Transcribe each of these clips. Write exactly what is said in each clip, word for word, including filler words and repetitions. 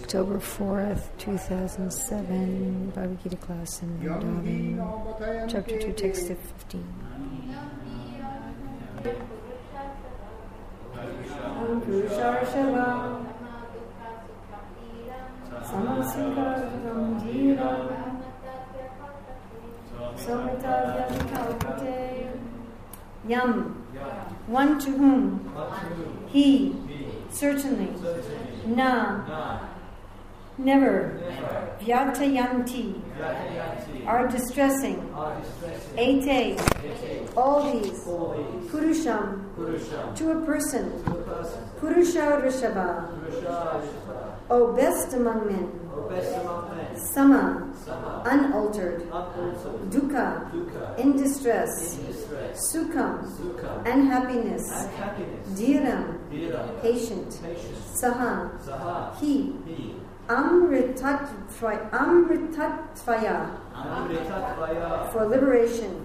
October fourth, two thousand seven, Bhagavad Gita class in Vrindavan, chapter two, text fifteen. Purusharshava Samasikaratam Dhira Somitadya Vikalpate Yam, one to whom he, certainly, na, never, vyatayanti, are distressing, ete, all these, purusham, to a person, purusharshava, O best among men, sama, unaltered, dukkha, in distress, sukham, and happiness, dhiram, patient, saha, he, amritatvaya, amritatvaya, for liberation,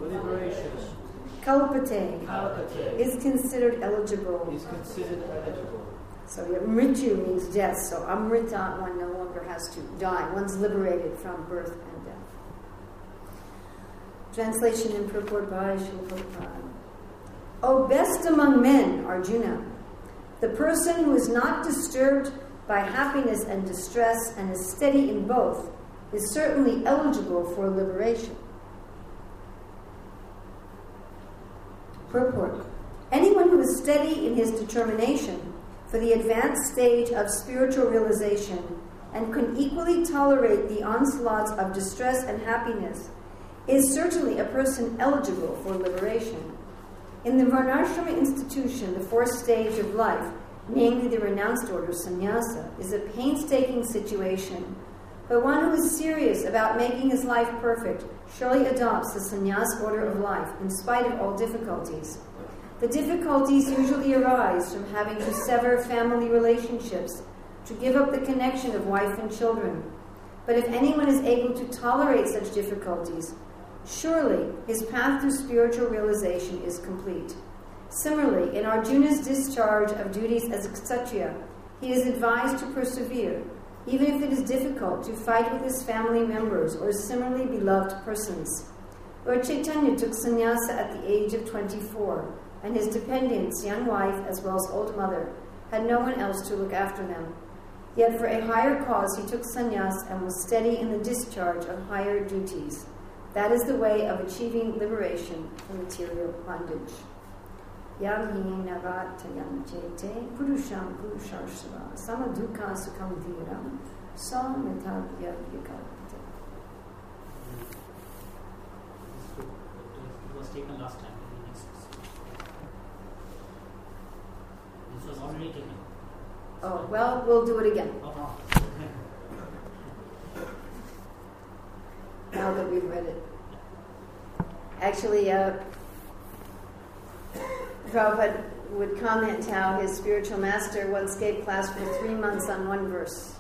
kalpate, is considered eligible. So mritu means death, so amrita, one no longer has to die. One's liberated from birth and death. Translation and purport by Srila Prabhupada. O best among men, Arjuna, the person who is not disturbed by happiness and distress and is steady in both is certainly eligible for liberation. Purport. Anyone who is steady in his determination for the advanced stage of spiritual realization and can equally tolerate the onslaughts of distress and happiness is certainly a person eligible for liberation. In the Varnashrama institution, the fourth stage of life, namely the renounced order, sannyasa, is a painstaking situation, but one who is serious about making his life perfect surely adopts the sannyas order of life in spite of all difficulties. The difficulties usually arise from having to sever family relationships, to give up the connection of wife and children. But if anyone is able to tolerate such difficulties, surely his path to spiritual realization is complete. Similarly, in Arjuna's discharge of duties as a kshatriya, he is advised to persevere, even if it is difficult to fight with his family members or similarly beloved persons. Lord Chaitanya took sannyasa at the age of twenty-four, and his dependents, young wife as well as old mother, had no one else to look after them. Yet for a higher cause he took sannyas and was steady in the discharge of higher duties. That is the way of achieving liberation from material bondage. Yam hi navatayam chete purusham purusharshava samadukha sukham dhiram samitadya vikalpate. It was taken last time. This was already taken. Oh, well, we'll do it again. Oh. Now that we've read it. Actually, uh, Prabhupada would comment how his spiritual master once gave class for three months on one verse.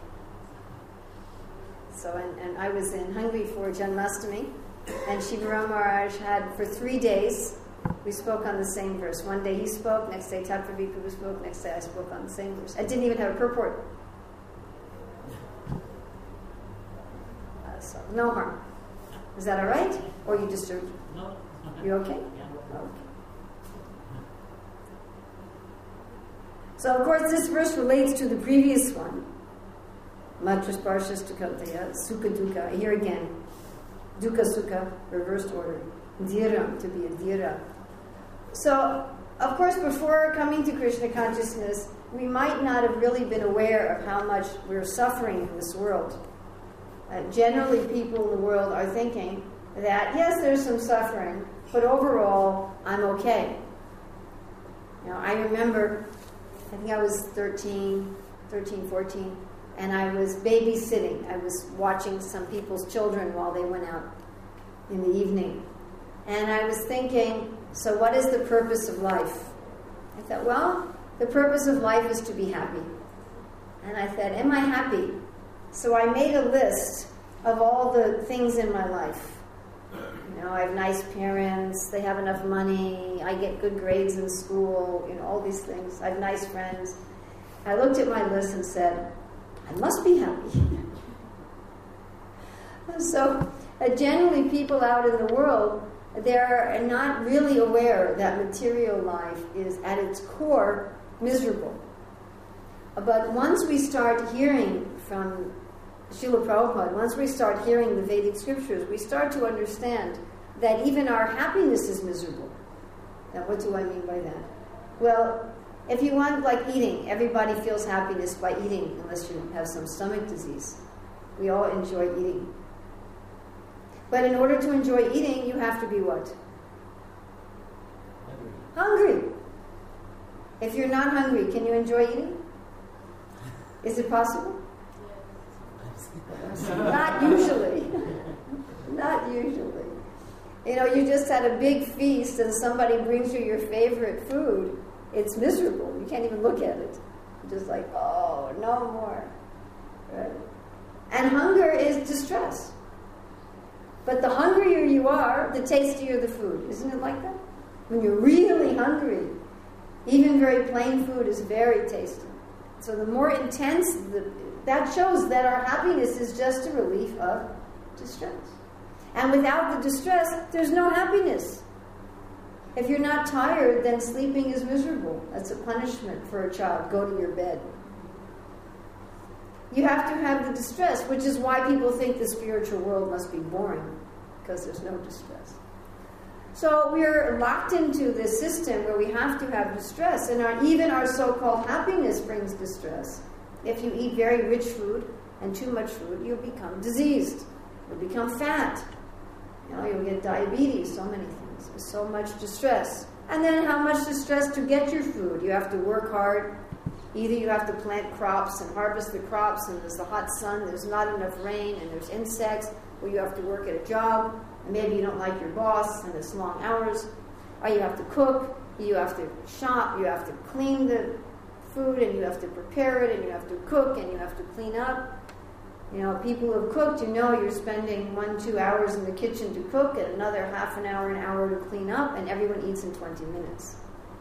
So, and, and I was in Hungary for Janmashtami, and Shivaram Maharaj had, for three days, we spoke on the same verse. One day he spoke, next day Tattva Prabhu spoke, next day I spoke on the same verse. I didn't even have a purport. Uh, so, no harm. Is that all right? Or you disturbed? No. You okay? Yeah. Okay. So, of course, this verse relates to the previous one. Matras Parshas Tukantaya, Sukha Dukkha. Here again, Dukkha Sukha, reversed order. Dhiram, to be a dhira. So, of course, before coming to Krishna consciousness, we might not have really been aware of how much we're suffering in this world. Uh, generally, people in the world are thinking that, yes, there's some suffering, but overall, I'm okay. You know, I remember, I think I was thirteen, thirteen, fourteen, and I was babysitting. I was watching some people's children while they went out in the evening. And I was thinking, so what is the purpose of life? I thought, well, the purpose of life is to be happy. And I thought, am I happy? So I made a list of all the things in my life. You know, I have nice parents, they have enough money, I get good grades in school, you know, all these things. I have nice friends. I looked at my list and said, I must be happy. So uh, generally people out in the world, they're not really aware that material life is at its core miserable. But once we start hearing from Srila Prabhupada, once we start hearing the Vedic scriptures, we start to understand that even our happiness is miserable. Now, what do I mean by that? Well, if you want, like eating, everybody feels happiness by eating, unless you have some stomach disease. We all enjoy eating. But in order to enjoy eating, you have to be what? Hungry. Hungry. If you're not hungry, can you enjoy eating? Is it possible? Not usually. Not usually. You know, you just had a big feast and somebody brings you your favorite food. It's miserable. You can't even look at it. You're just like, oh, no more. Right? And hunger is distress. But the hungrier you are, the tastier the food. Isn't it like that? When you're really hungry, even very plain food is very tasty. So the more intense, the, that shows that our happiness is just a relief of distress. And without the distress, there's no happiness. If you're not tired, then sleeping is miserable. That's a punishment for a child. Go to your bed. You have to have the distress, which is why people think the spiritual world must be boring, because there's no distress. So we're locked into this system where we have to have distress, and our, even our so-called happiness brings distress. If you eat very rich food and too much food, you'll become diseased. You'll become fat. You know, you'll get diabetes, so many things. There's so much distress. And then how much distress to get your food? You have to work hard. Either you have to plant crops and harvest the crops, and there's the hot sun, there's not enough rain, and there's insects, or you have to work at a job, and maybe you don't like your boss, and it's long hours, or you have to cook, you have to shop, you have to clean the food, and you have to prepare it, and you have to cook, and you have to clean up. You know, people who have cooked, you know you're spending one, two hours in the kitchen to cook, and another half an hour, an hour to clean up, and everyone eats in twenty minutes.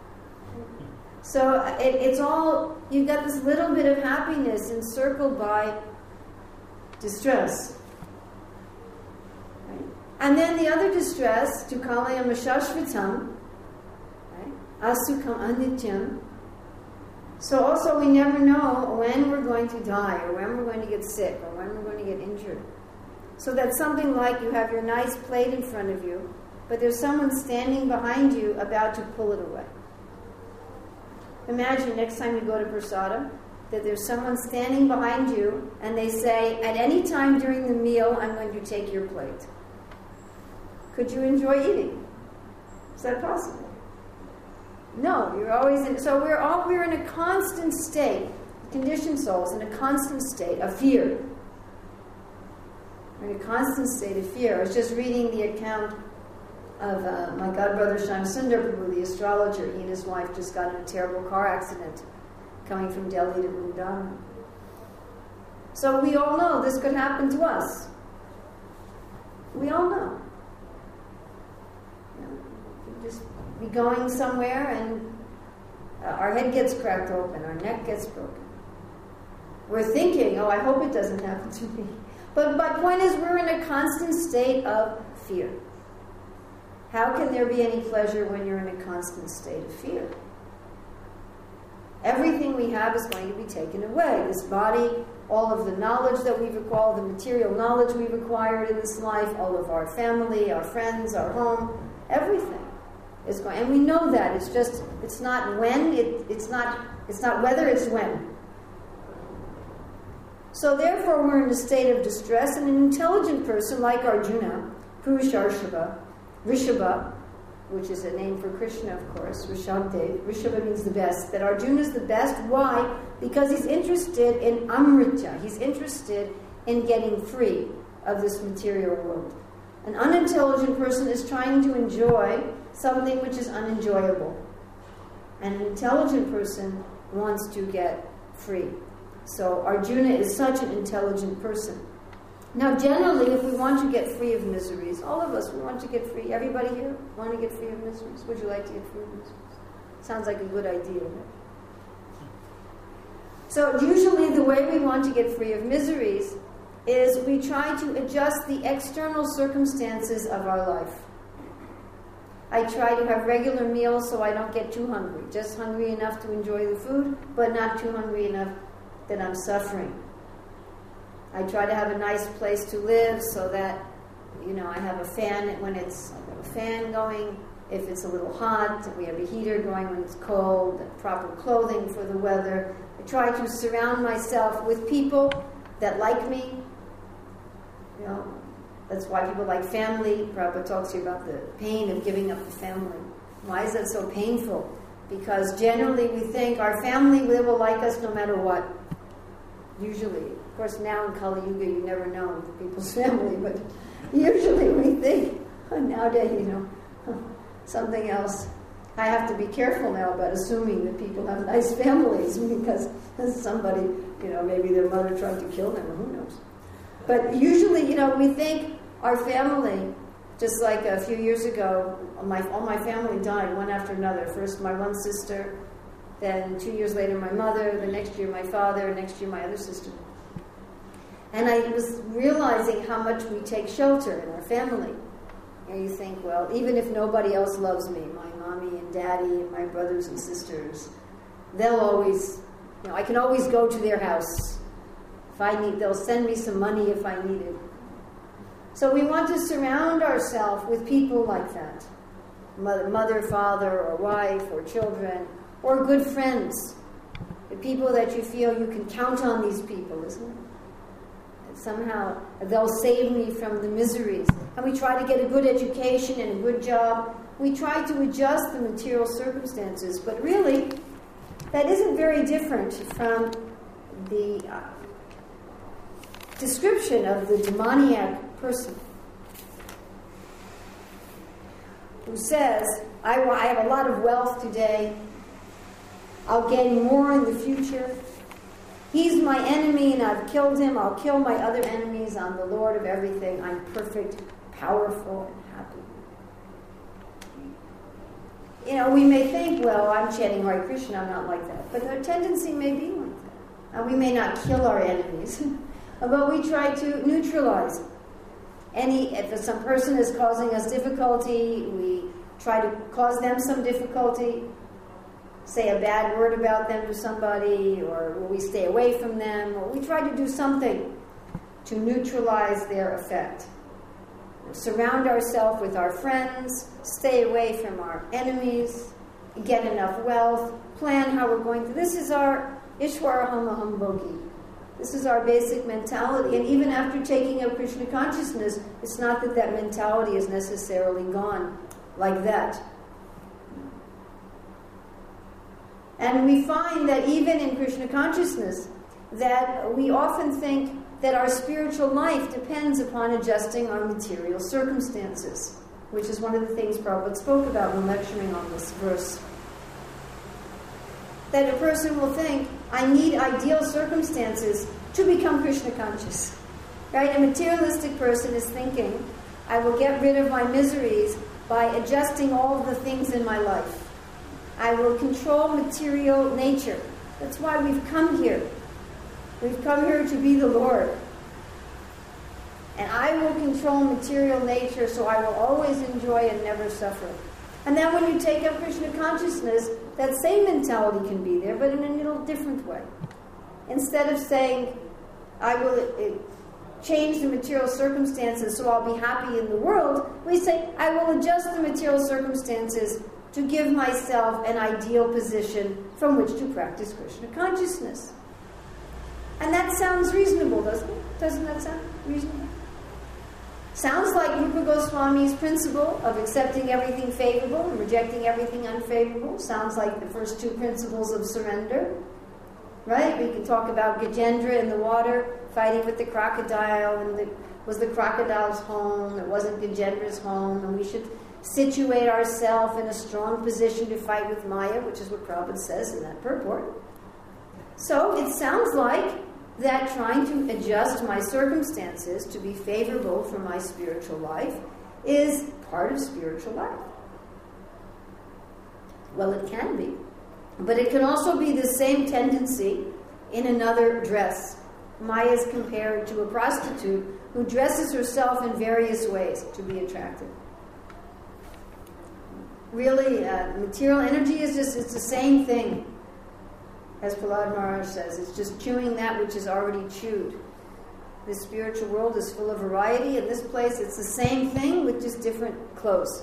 So it, it's all, you've got this little bit of happiness encircled by distress. Right? And then the other distress, tukalayam ashashvatam, right? Asukam anityam. So also we never know when we're going to die, or when we're going to get sick, or when we're going to get injured. So that's something like you have your nice plate in front of you, but there's someone standing behind you about to pull it away. Imagine next time you go to Prasadam that there's someone standing behind you and they say, at any time during the meal, I'm going to take your plate. Could you enjoy eating? Is that possible? No, you're always in, so we're all, we're in a constant state, conditioned souls in a constant state of fear. We're in a constant state of fear. I was just reading the account of uh, my godbrother Shamsundar Prabhu, the astrologer. He and his wife just got in a terrible car accident coming from Delhi to Vrindavan. So we all know this could happen to us. We all know. You know, we just be going somewhere and uh, our head gets cracked open, our neck gets broken. We're thinking, oh, I hope it doesn't happen to me. But my point is, we're in a constant state of fear. How can there be any pleasure when you're in a constant state of fear? Everything we have is going to be taken away. This body, all of the knowledge that we've acquired, the material knowledge we've acquired in this life, all of our family, our friends, our home, everything is going. And we know that. It's just, it's not when, it, it's not, it's not whether, it's when. So therefore we're in a state of distress, and an intelligent person like Arjuna, Purusharshava, Rishabha, which is a name for Krishna, of course, Rishabdev. Rishabha means the best. That Arjuna is the best. Why? Because he's interested in amrita. He's interested in getting free of this material world. An unintelligent person is trying to enjoy something which is unenjoyable. And an intelligent person wants to get free. So Arjuna is such an intelligent person. Now, generally, if we want to get free of miseries, all of us, we want to get free. Everybody here want to get free of miseries? Would you like to get free of miseries? Sounds like a good idea, right? So usually the way we want to get free of miseries is we try to adjust the external circumstances of our life. I try to have regular meals so I don't get too hungry. Just hungry enough to enjoy the food, but not too hungry enough that I'm suffering. I try to have a nice place to live so that, you know, I have a fan when it's I have a fan going. If it's a little hot, we have a heater going when it's cold, proper clothing for the weather. I try to surround myself with people that like me. You know, that's why people like family. Prabhupada talks to you about the pain of giving up the family. Why is that so painful? Because generally we think our family, they will like us no matter what. Usually. Of course, now in Kali Yuga, you never know people's family, but usually we think, nowadays, you know, something else. I have to be careful now about assuming that people have nice families because somebody, you know, maybe their mother tried to kill them, or who knows. But usually, you know, we think our family, just like a few years ago, my, all my family died one after another. First my one sister, then two years later my mother, the next year my father, next year my other sister. And I was realizing how much we take shelter in our family. And you think, well, even if nobody else loves me, my mommy and daddy and my brothers and sisters, they'll always, you know, I can always go to their house. If I need, they'll send me some money if I need it. So we want to surround ourselves with people like that. Mother, mother, father, or wife, or children, or good friends. The people that you feel you can count on these people, isn't it? And somehow they'll save me from the miseries. And we try to get a good education and a good job. We try to adjust the material circumstances. But really, that isn't very different from the uh, description of the demoniac person who says, I, I have a lot of wealth today. I'll gain more in the future. He's my enemy and I've killed him. I'll kill my other enemies. I'm the Lord of everything. I'm perfect, powerful, and happy. You know, we may think, well, I'm chanting Hare Krishna, I'm not like that. But our tendency may be like that. And we may not kill our enemies, but we try to neutralize. Any, if some person is causing us difficulty, we try to cause them some difficulty, say a bad word about them to somebody, or we stay away from them, or we try to do something to neutralize their effect. Surround ourselves with our friends, stay away from our enemies, get enough wealth, plan how we're going to. This is our Ishwaraham Aham Bhogi. This is our basic mentality. And even after taking up Krishna consciousness, it's not that that mentality is necessarily gone like that. And we find that even in Krishna consciousness, that we often think that our spiritual life depends upon adjusting our material circumstances, which is one of the things Prabhupada spoke about when lecturing on this verse. That a person will think, I need ideal circumstances to become Krishna conscious. Right? A materialistic person is thinking, I will get rid of my miseries by adjusting all of the things in my life. I will control material nature. That's why we've come here. We've come here to be the Lord. And I will control material nature so I will always enjoy and never suffer. And then when you take up Krishna consciousness, that same mentality can be there, but in a little different way. Instead of saying, I will uh, change the material circumstances so I'll be happy in the world, we say, I will adjust the material circumstances to give myself an ideal position from which to practice Krishna consciousness. And that sounds reasonable, doesn't it? Doesn't that sound reasonable? Sounds like Rupa Goswami's principle of accepting everything favorable and rejecting everything unfavorable. Sounds like the first two principles of surrender. Right? We can talk about Gajendra in the water, fighting with the crocodile, and it was the crocodile's home, it wasn't Gajendra's home, and we should situate ourselves in a strong position to fight with Maya, which is what Prabhupada says in that purport. So it sounds like that trying to adjust my circumstances to be favorable for my spiritual life is part of spiritual life. Well, it can be. But it can also be the same tendency in another dress. Maya is compared to a prostitute who dresses herself in various ways to be attractive. Really, uh, material energy is just, it's the same thing. As Prahlad Maharaj says, it's just chewing that which is already chewed. The spiritual world is full of variety. In this place, it's the same thing with just different clothes.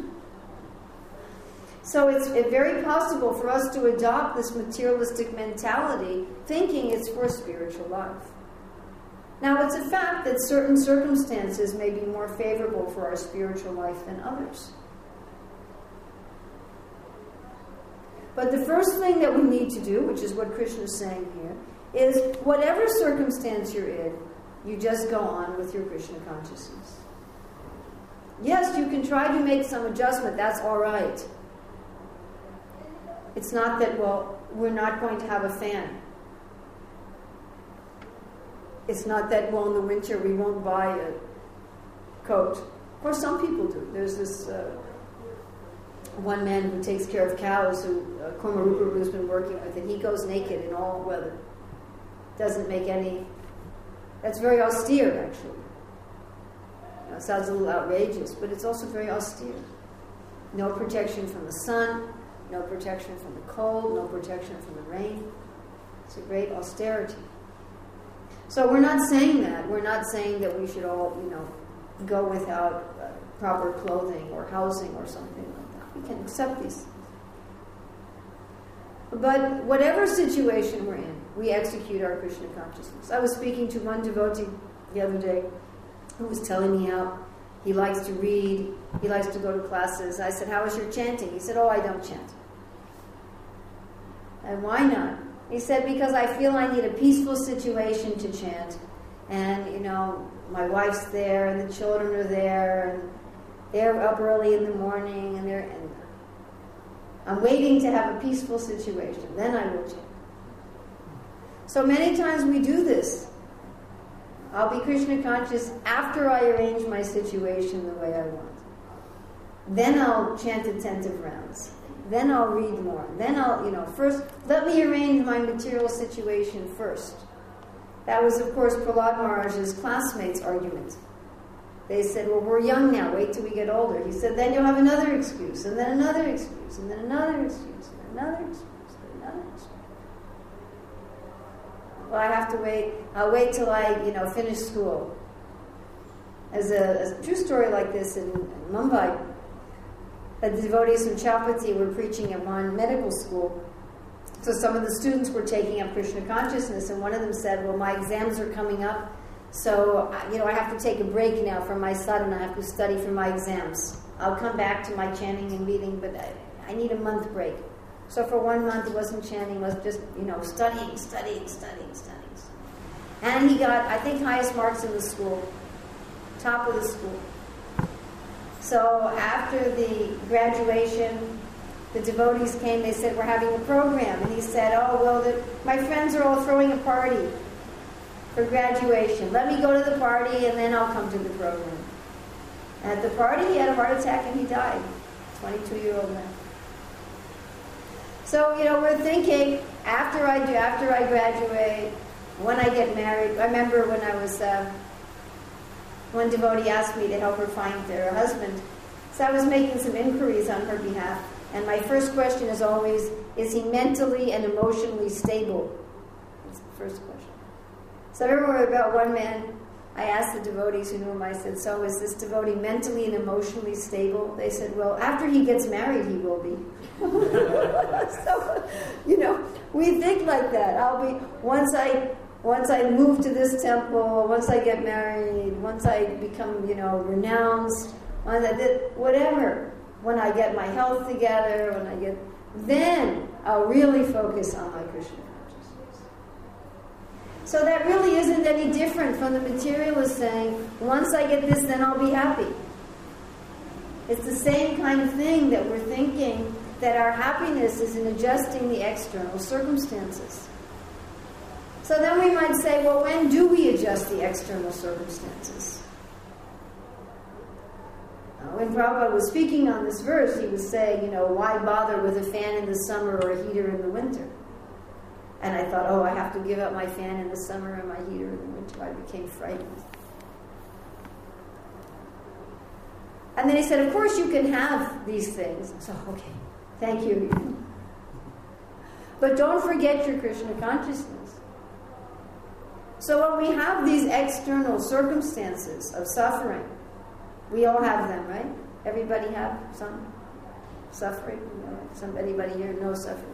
So it's very possible for us to adopt this materialistic mentality, thinking it's for spiritual life. Now, it's a fact that certain circumstances may be more favorable for our spiritual life than others. But the first thing that we need to do, which is what Krishna is saying here, is whatever circumstance you're in, you just go on with your Krishna consciousness. Yes, you can try to make some adjustment. That's all right. It's not that, well, we're not going to have a fan. It's not that, well, in the winter we won't buy a coat. Of course, some people do. There's this uh, one man who takes care of cows, who uh, Kumarupa has been working with, and he goes naked in all weather. Doesn't make any... That's very austere, actually. You know, it sounds a little outrageous, but it's also very austere. No protection from the sun, no protection from the cold, no protection from the rain. It's a great austerity. So we're not saying that. We're not saying that we should all, you know, go without uh, proper clothing or housing or something like that. We can accept these things. But whatever situation we're in, we execute our Krishna consciousness. I was speaking to one devotee the other day who was telling me how he likes to read, he likes to go to classes. I said, how is your chanting? He said, oh, I don't chant. And why not? He said, because I feel I need a peaceful situation to chant. And, you know, my wife's there and the children are there and they're up early in the morning and they're... And I'm waiting to have a peaceful situation. Then I will chant. So many times we do this. I'll be Krishna conscious after I arrange my situation the way I want. Then I'll chant attentive rounds. Then I'll read more. Then I'll, you know, first, let me arrange my material situation first. That was, of course, Prahlad Maharaj's classmates' argument. They said, well, we're young now, wait till we get older. He said, then you'll have another excuse, and then another excuse, and then another excuse, and then another excuse, and another excuse. Well, I have to wait, I'll wait till I, you know, finish school. As a, as a true story like this in, in Mumbai, the devotees from Chowpatty were preaching at one medical school. So some of the students were taking up Krishna consciousness, and one of them said, well, my exams are coming up, so, you know, I have to take a break now from my sadhana. I have to study for my exams. I'll come back to my chanting and reading, but I, I need a month break. So for one month, it wasn't chanting, it was just, you know, studying, studying, studying, studying. And he got, I think, highest marks in the school, top of the school. So after the graduation, the devotees came, they said, we're having a program. And he said, oh, well, the, my friends are all throwing a party for graduation. Let me go to the party and then I'll come to the program. And at the party, he had a heart attack and he died. twenty-two-year-old man. So, you know, we're thinking, after I do, after I graduate, when I get married, I remember when I was... Uh, One devotee asked me to help her find her husband. So I was making some inquiries on her behalf. And my first question is always, is he mentally and emotionally stable? That's the first question. So I remember about one man, I asked the devotees who knew him, I said, so is this devotee mentally and emotionally stable? They said, well, after he gets married, he will be. So, you know, we think like that. I'll be, once I... Once I move to this temple, once I get married, once I become, you know, renounced, whatever, when I get my health together, when I get, then I'll really focus on my Krishna consciousness. So that really isn't any different from the materialist saying, once I get this, then I'll be happy. It's the same kind of thing that we're thinking that our happiness is in adjusting the external circumstances. So then we might say, well, when do we adjust the external circumstances? Now, when Prabhupada was speaking on this verse, he was saying, you know, why bother with a fan in the summer or a heater in the winter? And I thought, oh, I have to give up my fan in the summer and my heater in the winter. I became frightened. And then he said, of course you can have these things. So, okay, thank you. But don't forget your Krishna consciousness. So when we have these external circumstances of suffering, we all have them, right? Everybody have some suffering? You know, some, anybody here no suffering?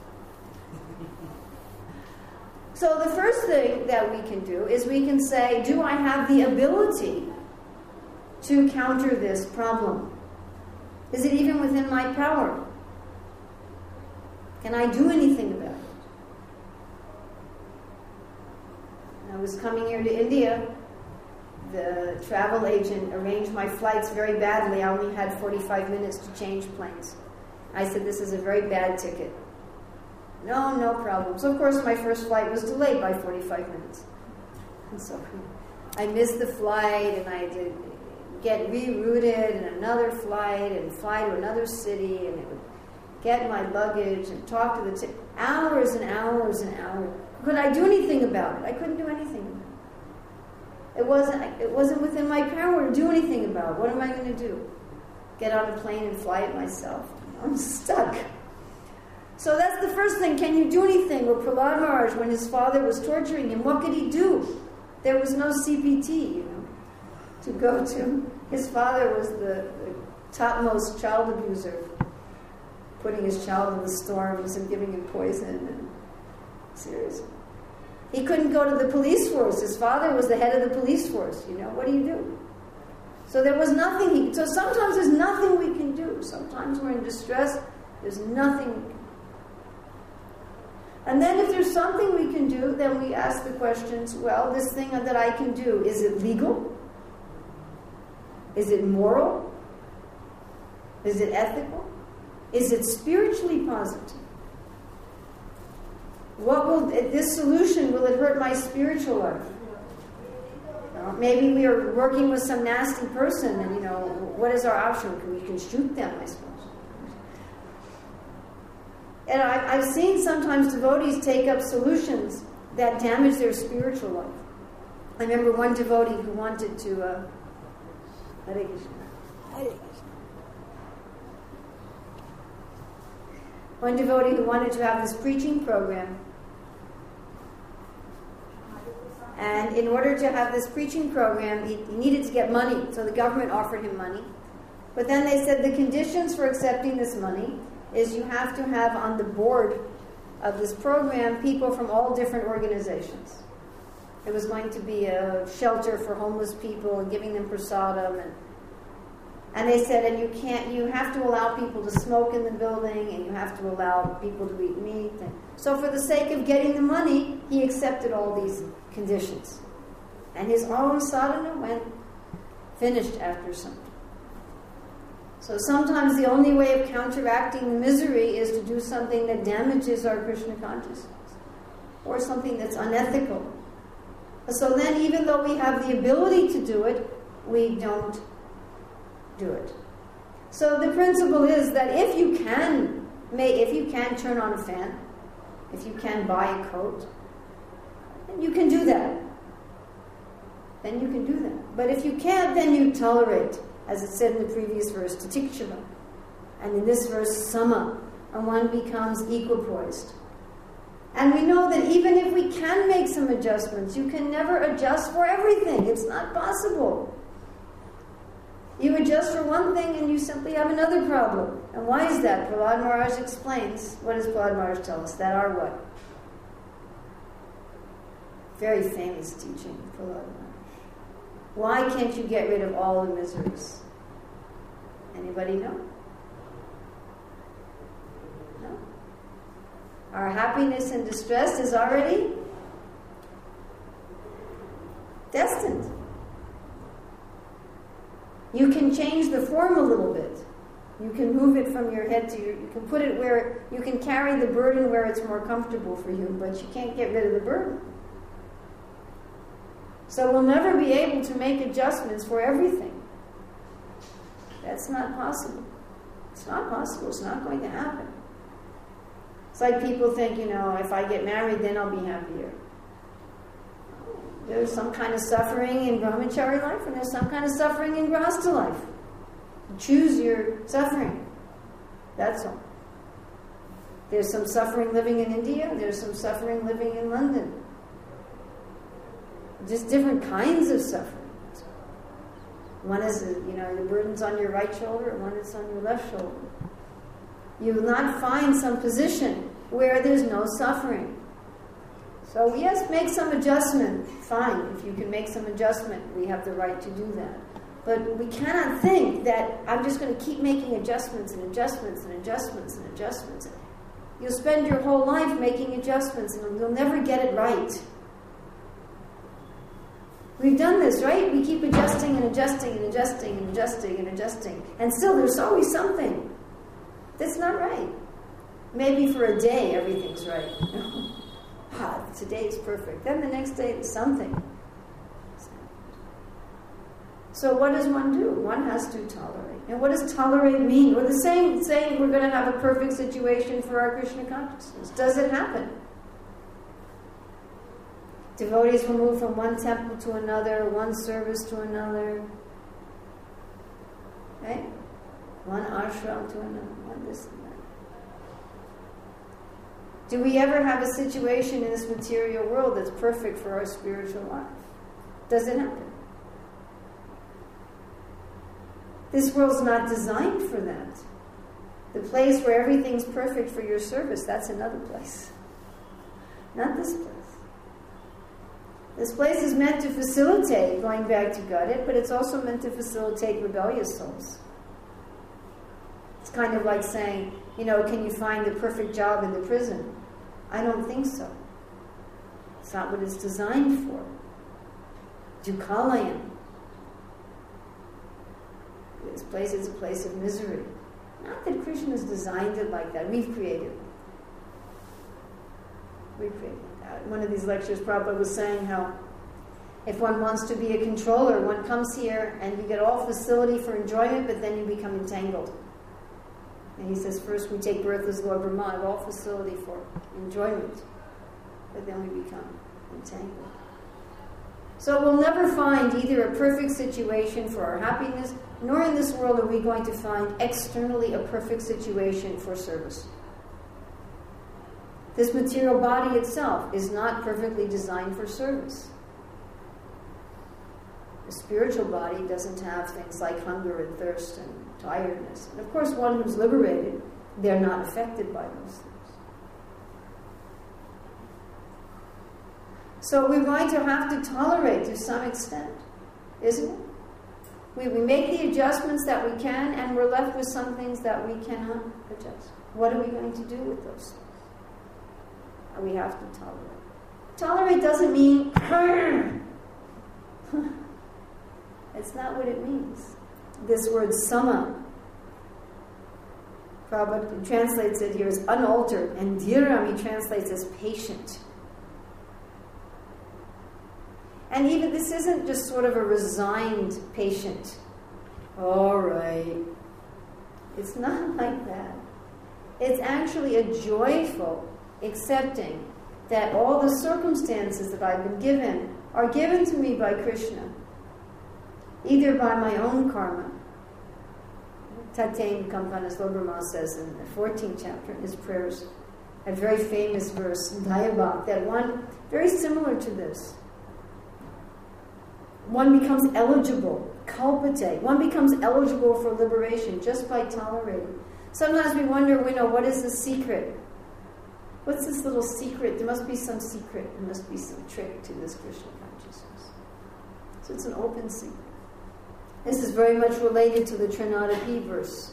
So the first thing that we can do is we can say, do I have the ability to counter this problem? Is it even within my power? Can I do anything about it? I was coming here to India. The travel agent arranged my flights very badly. I only had forty-five minutes to change planes. I said, this is a very bad ticket. No, no problem. So, of course, my first flight was delayed by forty-five minutes. And so I missed the flight, and I had to get rerouted in another flight and fly to another city, and it would get my luggage and talk to the t- hours and hours and hours. Could I do anything about it? I couldn't do anything about it. It wasn't, it wasn't within my power to do anything about it. What am I going to do? Get on a plane and fly it myself? I'm stuck. So that's the first thing. Can you do anything? Well, Prahlad Maharaj, when his father was torturing him, what could he do? There was no C P T, you know, to go to. His father was the, the topmost child abuser, putting his child in the storms and giving him poison. And seriously. He couldn't go to the police force. His father was the head of the police force. You know, what do you do? So there was nothing. He, so sometimes there's nothing we can do. Sometimes we're in distress. There's nothing we can do. And then if there's something we can do, then we ask the questions, well, this thing that I can do, is it legal? Is it moral? Is it ethical? Is it spiritually positive? What will this solution, will it hurt my spiritual life? Uh, maybe we are working with some nasty person, and you know, what is our option? We can shoot them, I suppose. And I, I've seen sometimes devotees take up solutions that damage their spiritual life. I remember one devotee who wanted to uh, Hare Krishna. Hare Krishna. One devotee who wanted to have this preaching program. And in order to have this preaching program, he, he needed to get money. So the government offered him money. But then they said the conditions for accepting this money is you have to have on the board of this program people from all different organizations. It was going to be a shelter for homeless people and giving them prasadam. And, and they said, and you can't, you have to allow people to smoke in the building, and you have to allow people to eat meat. And so for the sake of getting the money, he accepted all these conditions. And his own sadhana went finished after some time. So sometimes the only way of counteracting the misery is to do something that damages our Krishna consciousness, or something that's unethical. So then, even though we have the ability to do it, we don't do it. So the principle is that if you can, may, if you can turn on a fan, if you can buy a coat, then you can do that. Then you can do that. But if you can't, then you tolerate. As it said in the previous verse, tatikshava. And in this verse, sama. And one becomes equipoised. And we know that even if we can make some adjustments, you can never adjust for everything. It's not possible. You adjust for one thing and you simply have another problem. And why is that? Prahlad Maharaj explains. What does Prahlad Maharaj tell us? That are what? Very famous teaching, Prahlad Maharaj. Why can't you get rid of all the miseries? Anybody know? No? Our happiness and distress is already destined. You can change the form a little bit. You can move it from your head to your, you can put it where, you can carry the burden where it's more comfortable for you, but you can't get rid of the burden. So we'll never be able to make adjustments for everything. That's not possible. It's not possible. It's not going to happen. It's like people think, you know, if I get married, then I'll be happier. There's some kind of suffering in brahmachari life, and there's some kind of suffering in grahastha life. Choose your suffering. That's all. There's some suffering living in India, there's some suffering living in London. Just different kinds of suffering. One is, you know, the burden's on your right shoulder, and one is on your left shoulder. You will not find some position where there's no suffering. So yes, make some adjustment. Fine, if you can make some adjustment, we have the right to do that. But we cannot think that I'm just going to keep making adjustments and adjustments and adjustments and adjustments. You'll spend your whole life making adjustments and you'll never get it right. We've done this, right? We keep adjusting and adjusting and adjusting and adjusting and adjusting. And still there's always something that's not right. Maybe for a day everything's right. Ah, today's perfect. Then the next day it's something. So what does one do? One has to tolerate. And what does tolerate mean? We're the same saying we're going to have a perfect situation for our Krishna consciousness. Does it happen? Devotees will move from one temple to another, one service to another. Right? One ashram to another, one this and that. Do we ever have a situation in this material world that's perfect for our spiritual life? Does it happen? This world's not designed for that. The place where everything's perfect for your service, that's another place. Not this place. This place is meant to facilitate going back to Godhead, but it's also meant to facilitate rebellious souls. It's kind of like saying, you know, can you find the perfect job in the prison? I don't think so. It's not what it's designed for. Dukkhalayam. This place is a place of misery. Not that Krishna has designed it like that. We've created it. We've created that. One of these lectures, Prabhupada was saying how if one wants to be a controller, one comes here and you get all facility for enjoyment, but then you become entangled. And he says, first we take birth as Lord Brahma, have all facility for enjoyment, but then we become entangled. So we'll never find either a perfect situation for our happiness, nor in this world are we going to find externally a perfect situation for service. This material body itself is not perfectly designed for service. The spiritual body doesn't have things like hunger and thirst and tiredness. And of course, one who's liberated, they're not affected by those things. So we're going to have to tolerate to some extent, isn't it? We, we make the adjustments that we can, and we're left with some things that we cannot adjust. What are we going to do with those things? We have to tolerate. Tolerate doesn't mean it's not what it means. This word sama, Prabhupada translates it here as unaltered, and dhiram he translates as patient. And even this isn't just sort of a resigned patient. All right. It's not like that. It's actually a joyful accepting that all the circumstances that I've been given are given to me by Krishna, either by my own karma. Tatein Kampanas Lord Brahma says in the fourteenth chapter in his prayers, a very famous verse in Dayabhak, that one very similar to this. One becomes eligible, kalpate. One becomes eligible for liberation just by tolerating. Sometimes we wonder, you know, what is the secret? What's this little secret? There must be some secret. There must be some trick to this Krishna consciousness. So it's an open secret. This is very much related to the Trinadapi verse.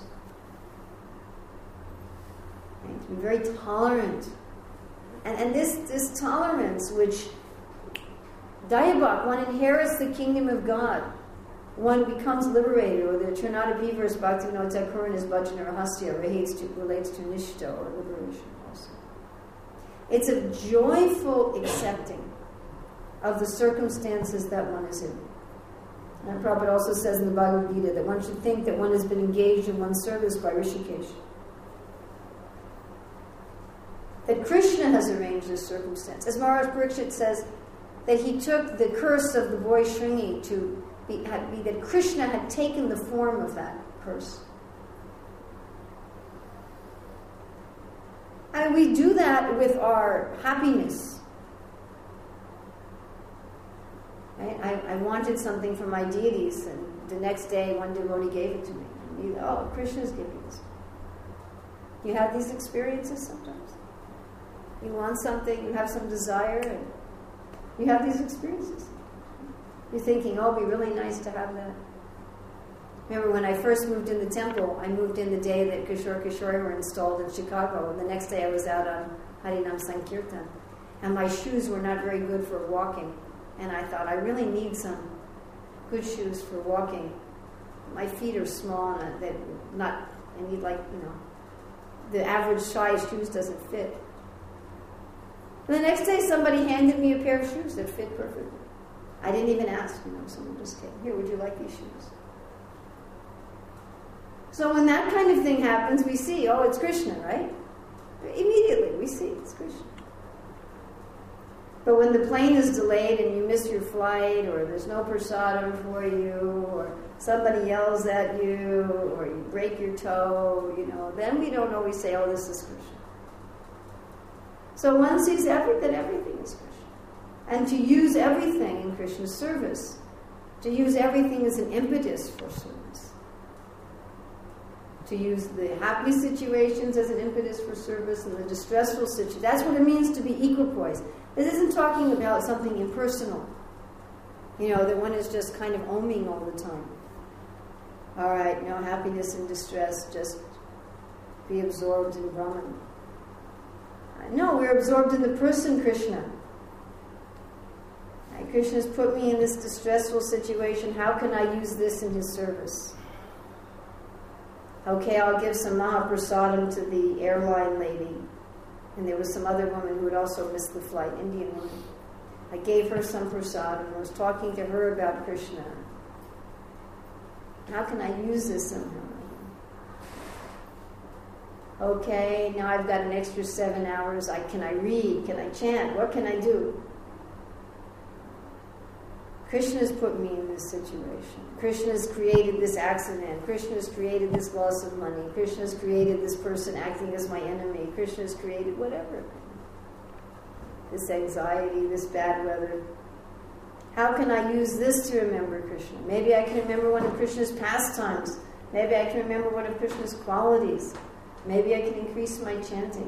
Okay? To be very tolerant. And, and this, this tolerance, which Dayabhak, one inherits the kingdom of God. One becomes liberated, or the Trinadapi verse, Bhaktivinoda Thakur in his Bhajana Rahasya relates to, relates to Nishta, or liberation also. It's a joyful accepting of the circumstances that one is in. And Prabhupada also says in the Bhagavad Gita that one should think that one has been engaged in one's service by Rishikesh. that Krishna has arranged this circumstance. As Maharaj Parikshit says, that he took the curse of the boy Shringi to be, had, be that Krishna had taken the form of that curse. And we do that with our happiness. Right? I, I wanted something from my deities, and the next day one devotee gave it to me. And you, oh, Krishna's giving this. You have these experiences sometimes. You want something, you have some desire, and you have these experiences. You're thinking, oh, it'd be really nice to have that. Remember when I first moved in the temple, I moved in the day that Kishore Kishore were installed in Chicago, and the next day I was out on Harinam Sankirtan, and my shoes were not very good for walking, and I thought, I really need some good shoes for walking. My feet are small, and they're not, I need like, you know, the average size shoes doesn't fit. And the next day somebody handed me a pair of shoes that fit perfectly. I didn't even ask, you know, someone just came, here, would you like these shoes? So when that kind of thing happens, we see, oh, it's Krishna, right? Immediately we see it's Krishna. But when the plane is delayed and you miss your flight, or there's no prasadam for you, or somebody yells at you, or you break your toe, you know, then we don't always say, oh, this is Krishna. So one sees every, that everything is Krishna. And to use everything in Krishna's service, to use everything as an impetus for service. To use the happy situations as an impetus for service and the distressful situations. That's what it means to be equipoise. This isn't talking about something impersonal. You know, that one is just kind of oming all the time. All right, no happiness and distress, just be absorbed in Brahman. No, we're absorbed in the person Krishna. Right, Krishna's put me in this distressful situation. How can I use this in his service? Okay, I'll give some Mahaprasadam to the airline lady. And there was some other woman who had also missed the flight, Indian woman. I gave her some prasadam and I was talking to her about Krishna. How can I use this somehow? Okay, now I've got an extra seven hours. I, can I read? Can I chant? What can I do? Krishna's put me in this situation. Krishna's created this accident. Krishna's created this loss of money. Krishna's created this person acting as my enemy. Krishna's created whatever. This anxiety, this bad weather. How can I use this to remember Krishna? Maybe I can remember one of Krishna's pastimes. Maybe I can remember one of Krishna's qualities. Maybe I can increase my chanting.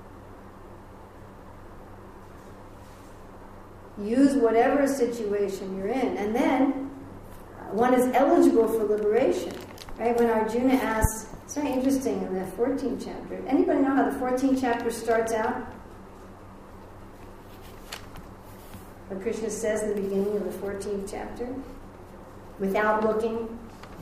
Use whatever situation you're in. And then uh, one is eligible for liberation. Right? When Arjuna asks, it's very interesting in the fourteenth chapter. Anybody know how the fourteenth chapter starts out? What Krishna says in the beginning of the fourteenth chapter? Without looking.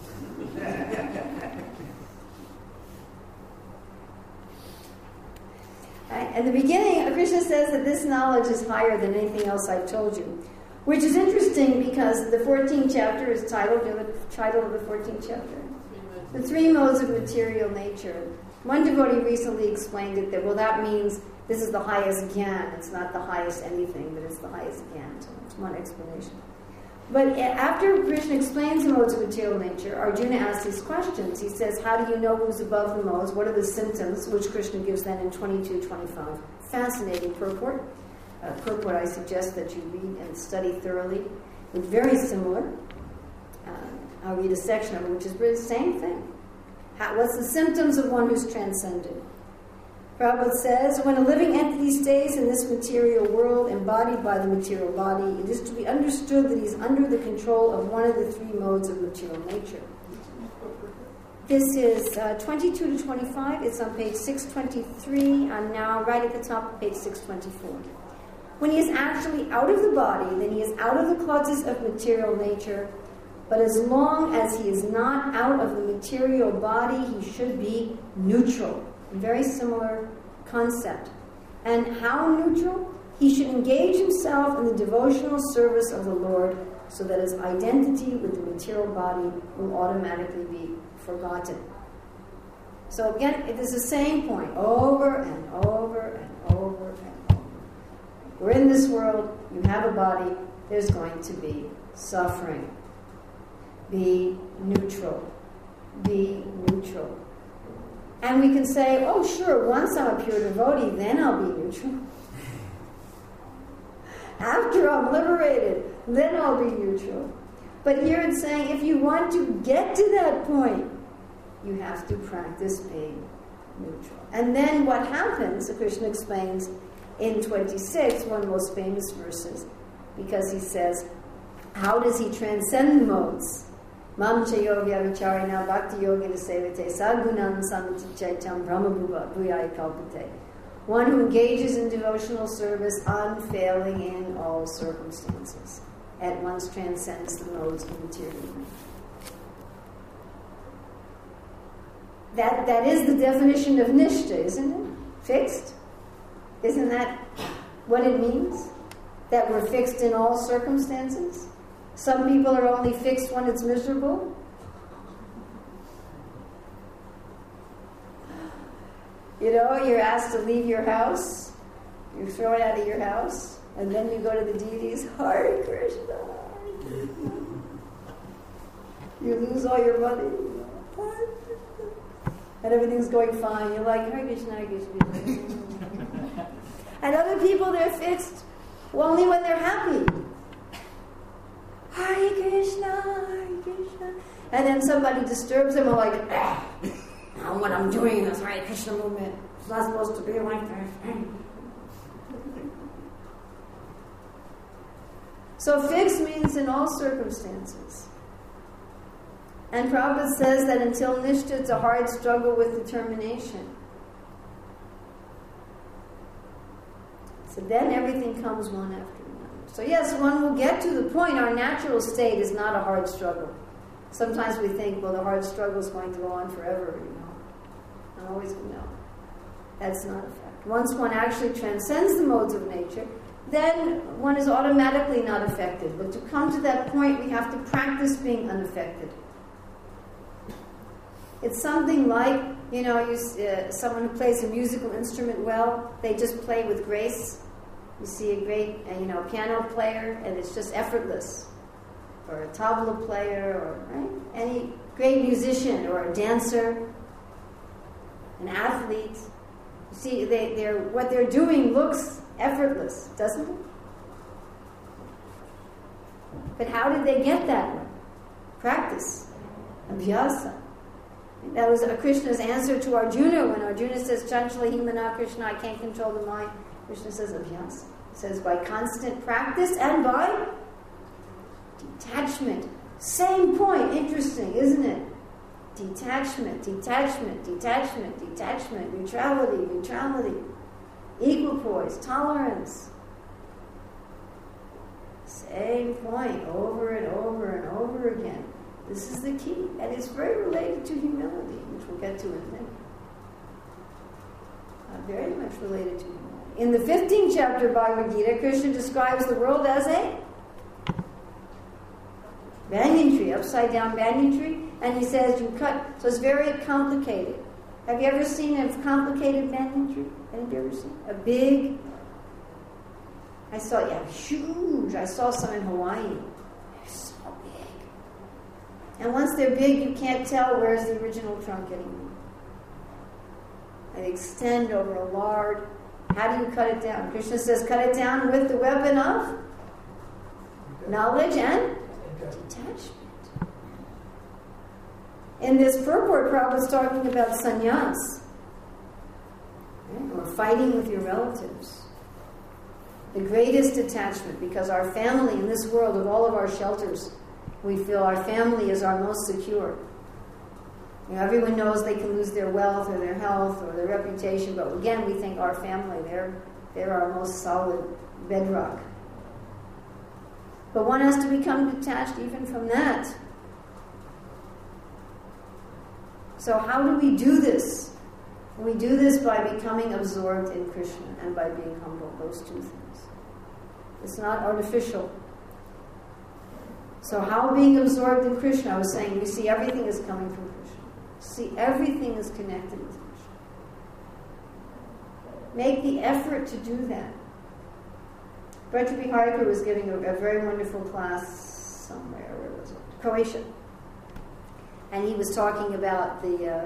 Right? At the beginning, Krishna says that this knowledge is higher than anything else I've told you. Which is interesting because the fourteenth chapter is titled, you know, the title of the fourteenth chapter? The three modes of material nature. One devotee recently explained it that, well, that means this is the highest gyan. It's not the highest anything, but it's the highest gyan. So it's one explanation. But after Krishna explains the modes of material nature, Arjuna asks these questions. He says, how do you know who's above the modes? What are the symptoms? Which Krishna gives then in twenty-two twenty-five. Fascinating purport. Uh, purport I suggest that you read and study thoroughly. It's very similar. Uh, I'll read a section of it, which is really the same thing. How, what's the symptoms of one who's transcended? Prabhupada says, when a living entity stays in this material world, embodied by the material body, it is to be understood that he is under the control of one of the three modes of material nature. This is uh, twenty-two to twenty-five. It's on page six twenty-three. I'm now right at the top of page six twenty-four. When he is actually out of the body, then he is out of the clutches of material nature. But as long as he is not out of the material body, he should be neutral. Very similar concept. And how neutral? He should engage himself in the devotional service of the Lord so that his identity with the material body will automatically be forgotten. So again, it is the same point over and over and over and over. We're in this world, you have a body, there's going to be suffering. Be neutral. Be neutral. And we can say, oh sure, once I'm a pure devotee, then I'll be neutral. After I'm liberated, then I'll be neutral. But here it's saying, if you want to get to that point, you have to practice being neutral. And then what happens, Krishna explains in twenty-six, one of the most famous verses, because he says, how does he transcend the modes? Mam cha yoga vicharina bhakti yoga sevate sadgunam samachaitam brahmabhuva bhuyai kalpate. One who engages in devotional service unfailing in all circumstances, at once transcends the modes of material nature. That, that is the definition of nishta, isn't it? Fixed? Isn't that what it means? That we're fixed in all circumstances? Some people are only fixed when it's miserable. You know, you're asked to leave your house, you're thrown out of your house, and then you go to the deities, Hare Krishna, Hare Krishna. You lose all your money, and everything's going fine. You're like, Hare Krishna, Hare Krishna. And other people, they're fixed only when they're happy. Hare Krishna, Hare Krishna. And then somebody disturbs them, and like, ah, now what I'm doing in this Hare Krishna movement, it's not supposed to be like this. So fixed means in all circumstances. And Prabhupada says that until nishta, it's a hard struggle with determination. So then everything comes one after another. So yes, one will get to the point, our natural state is not a hard struggle. Sometimes we think, well, the hard struggle is going to go on forever, you know. I'm always going to know. That's not a fact. Once one actually transcends the modes of nature, then one is automatically not affected. But to come to that point, we have to practice being unaffected. It's something like, you know, you, uh, someone who plays a musical instrument well, they just play with grace. You see a great, uh, you know, piano player, and it's just effortless. Or a tabla player, or right? Any great musician, or a dancer, an athlete. You see, they, they're, what they're doing looks effortless, doesn't it? But how did they get that way? Practice. Abhyasa. That was Krishna's answer to Arjuna when Arjuna says, Chanchala himana Krishna, I can't control the mind. Krishna says, Abhyasa. He says, by constant practice and by detachment. Same point. Interesting, isn't it? Detachment, detachment, detachment, detachment, neutrality, neutrality, equipoise, tolerance. Same point over and over and over again. This is the key, and it's very related to humility, which we'll get to in a minute. Uh, very much related to humility. In the fifteenth chapter of Bhagavad Gita, Krishna describes the world as a banyan tree, upside down banyan tree, and he says you cut, so it's very complicated. Have you ever seen a complicated banyan tree? Have you ever seen a big? I saw, yeah, huge. I saw some in Hawaii. They're so big. And once they're big, you can't tell where's the original trunk anymore. They extend over a large. How do you cut it down? Krishna says, cut it down with the weapon of knowledge and detachment. In this purport, Prabhupada's talking about sannyas, right? Or fighting with your relatives. The greatest attachment, because our family in this world, of all of our shelters, we feel our family is our most secure. You know, everyone knows they can lose their wealth or their health or their reputation, but again, we think our family, they're, they're our most solid bedrock. But one has to become detached even from that. So how do we do this? We do this by becoming absorbed in Krishna and by being humble, those two things. It's not artificial. So how being absorbed in Krishna? I was saying, we see everything is coming from Krishna. See, everything is connected with Krishna. Make the effort to do that. Braja Viharika was giving a, a very wonderful class somewhere, where was it? Croatia. And he was talking about the uh,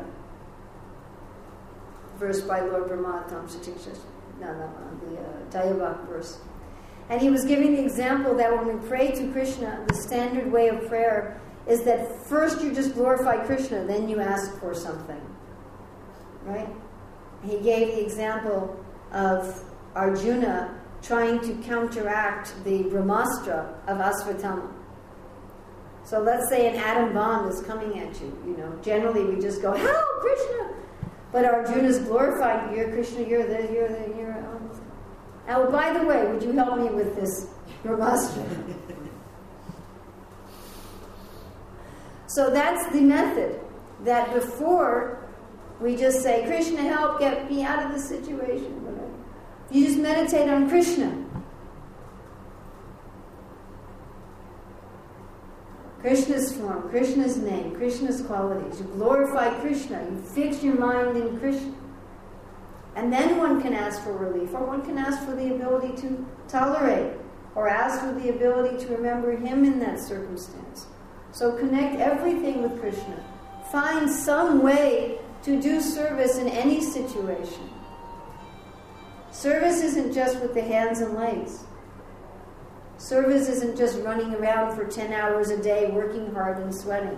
verse by Lord Brahma, Tam Satikshas, no, no, no, the uh, Dayavak verse. And he was giving the example that when we pray to Krishna, the standard way of prayer is that first you just glorify Krishna, then you ask for something. Right? He gave the example of Arjuna trying to counteract the Brahmastra of Asvatthama. So let's say an atom bomb is coming at you. You know, generally we just go, "Help, Krishna!" But Arjuna's glorified. You're Krishna. You're the. You're the. You're. Um. Oh, by the way, would you help me with this Brahmastra? So that's the method. That before we just say, "Krishna, help, get me out of this situation," whatever. You just meditate on Krishna. Krishna's form, Krishna's name, Krishna's qualities. You glorify Krishna. You fix your mind in Krishna. And then one can ask for relief, or one can ask for the ability to tolerate, or ask for the ability to remember Him in that circumstance. So connect everything with Krishna. Find some way to do service in any situation. Service isn't just with the hands and legs. Service isn't just running around for ten hours a day, working hard and sweating.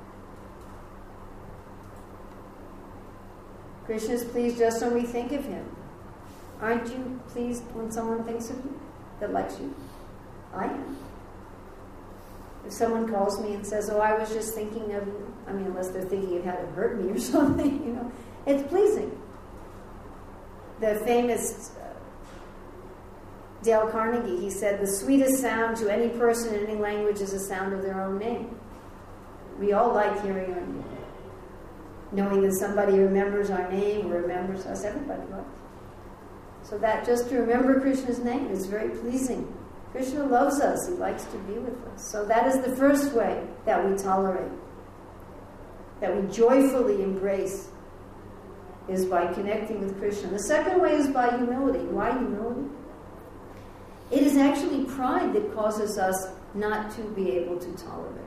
Krishna is pleased just when we think of Him. Aren't you pleased when someone thinks of you, that likes you? I am. If someone calls me and says, "Oh, I was just thinking of you," I mean, unless they're thinking of how to hurt me or something, you know, it's pleasing. The famous uh, Dale Carnegie, he said, "The sweetest sound to any person in any language is the sound of their own name." We all like hearing our name. Knowing that somebody remembers our name or remembers us, everybody likes. So that just to remember Krishna's name is very pleasing. Krishna loves us. He likes to be with us. So that is the first way that we tolerate, that we joyfully embrace, is by connecting with Krishna. The second way is by humility. Why humility? It is actually pride that causes us not to be able to tolerate.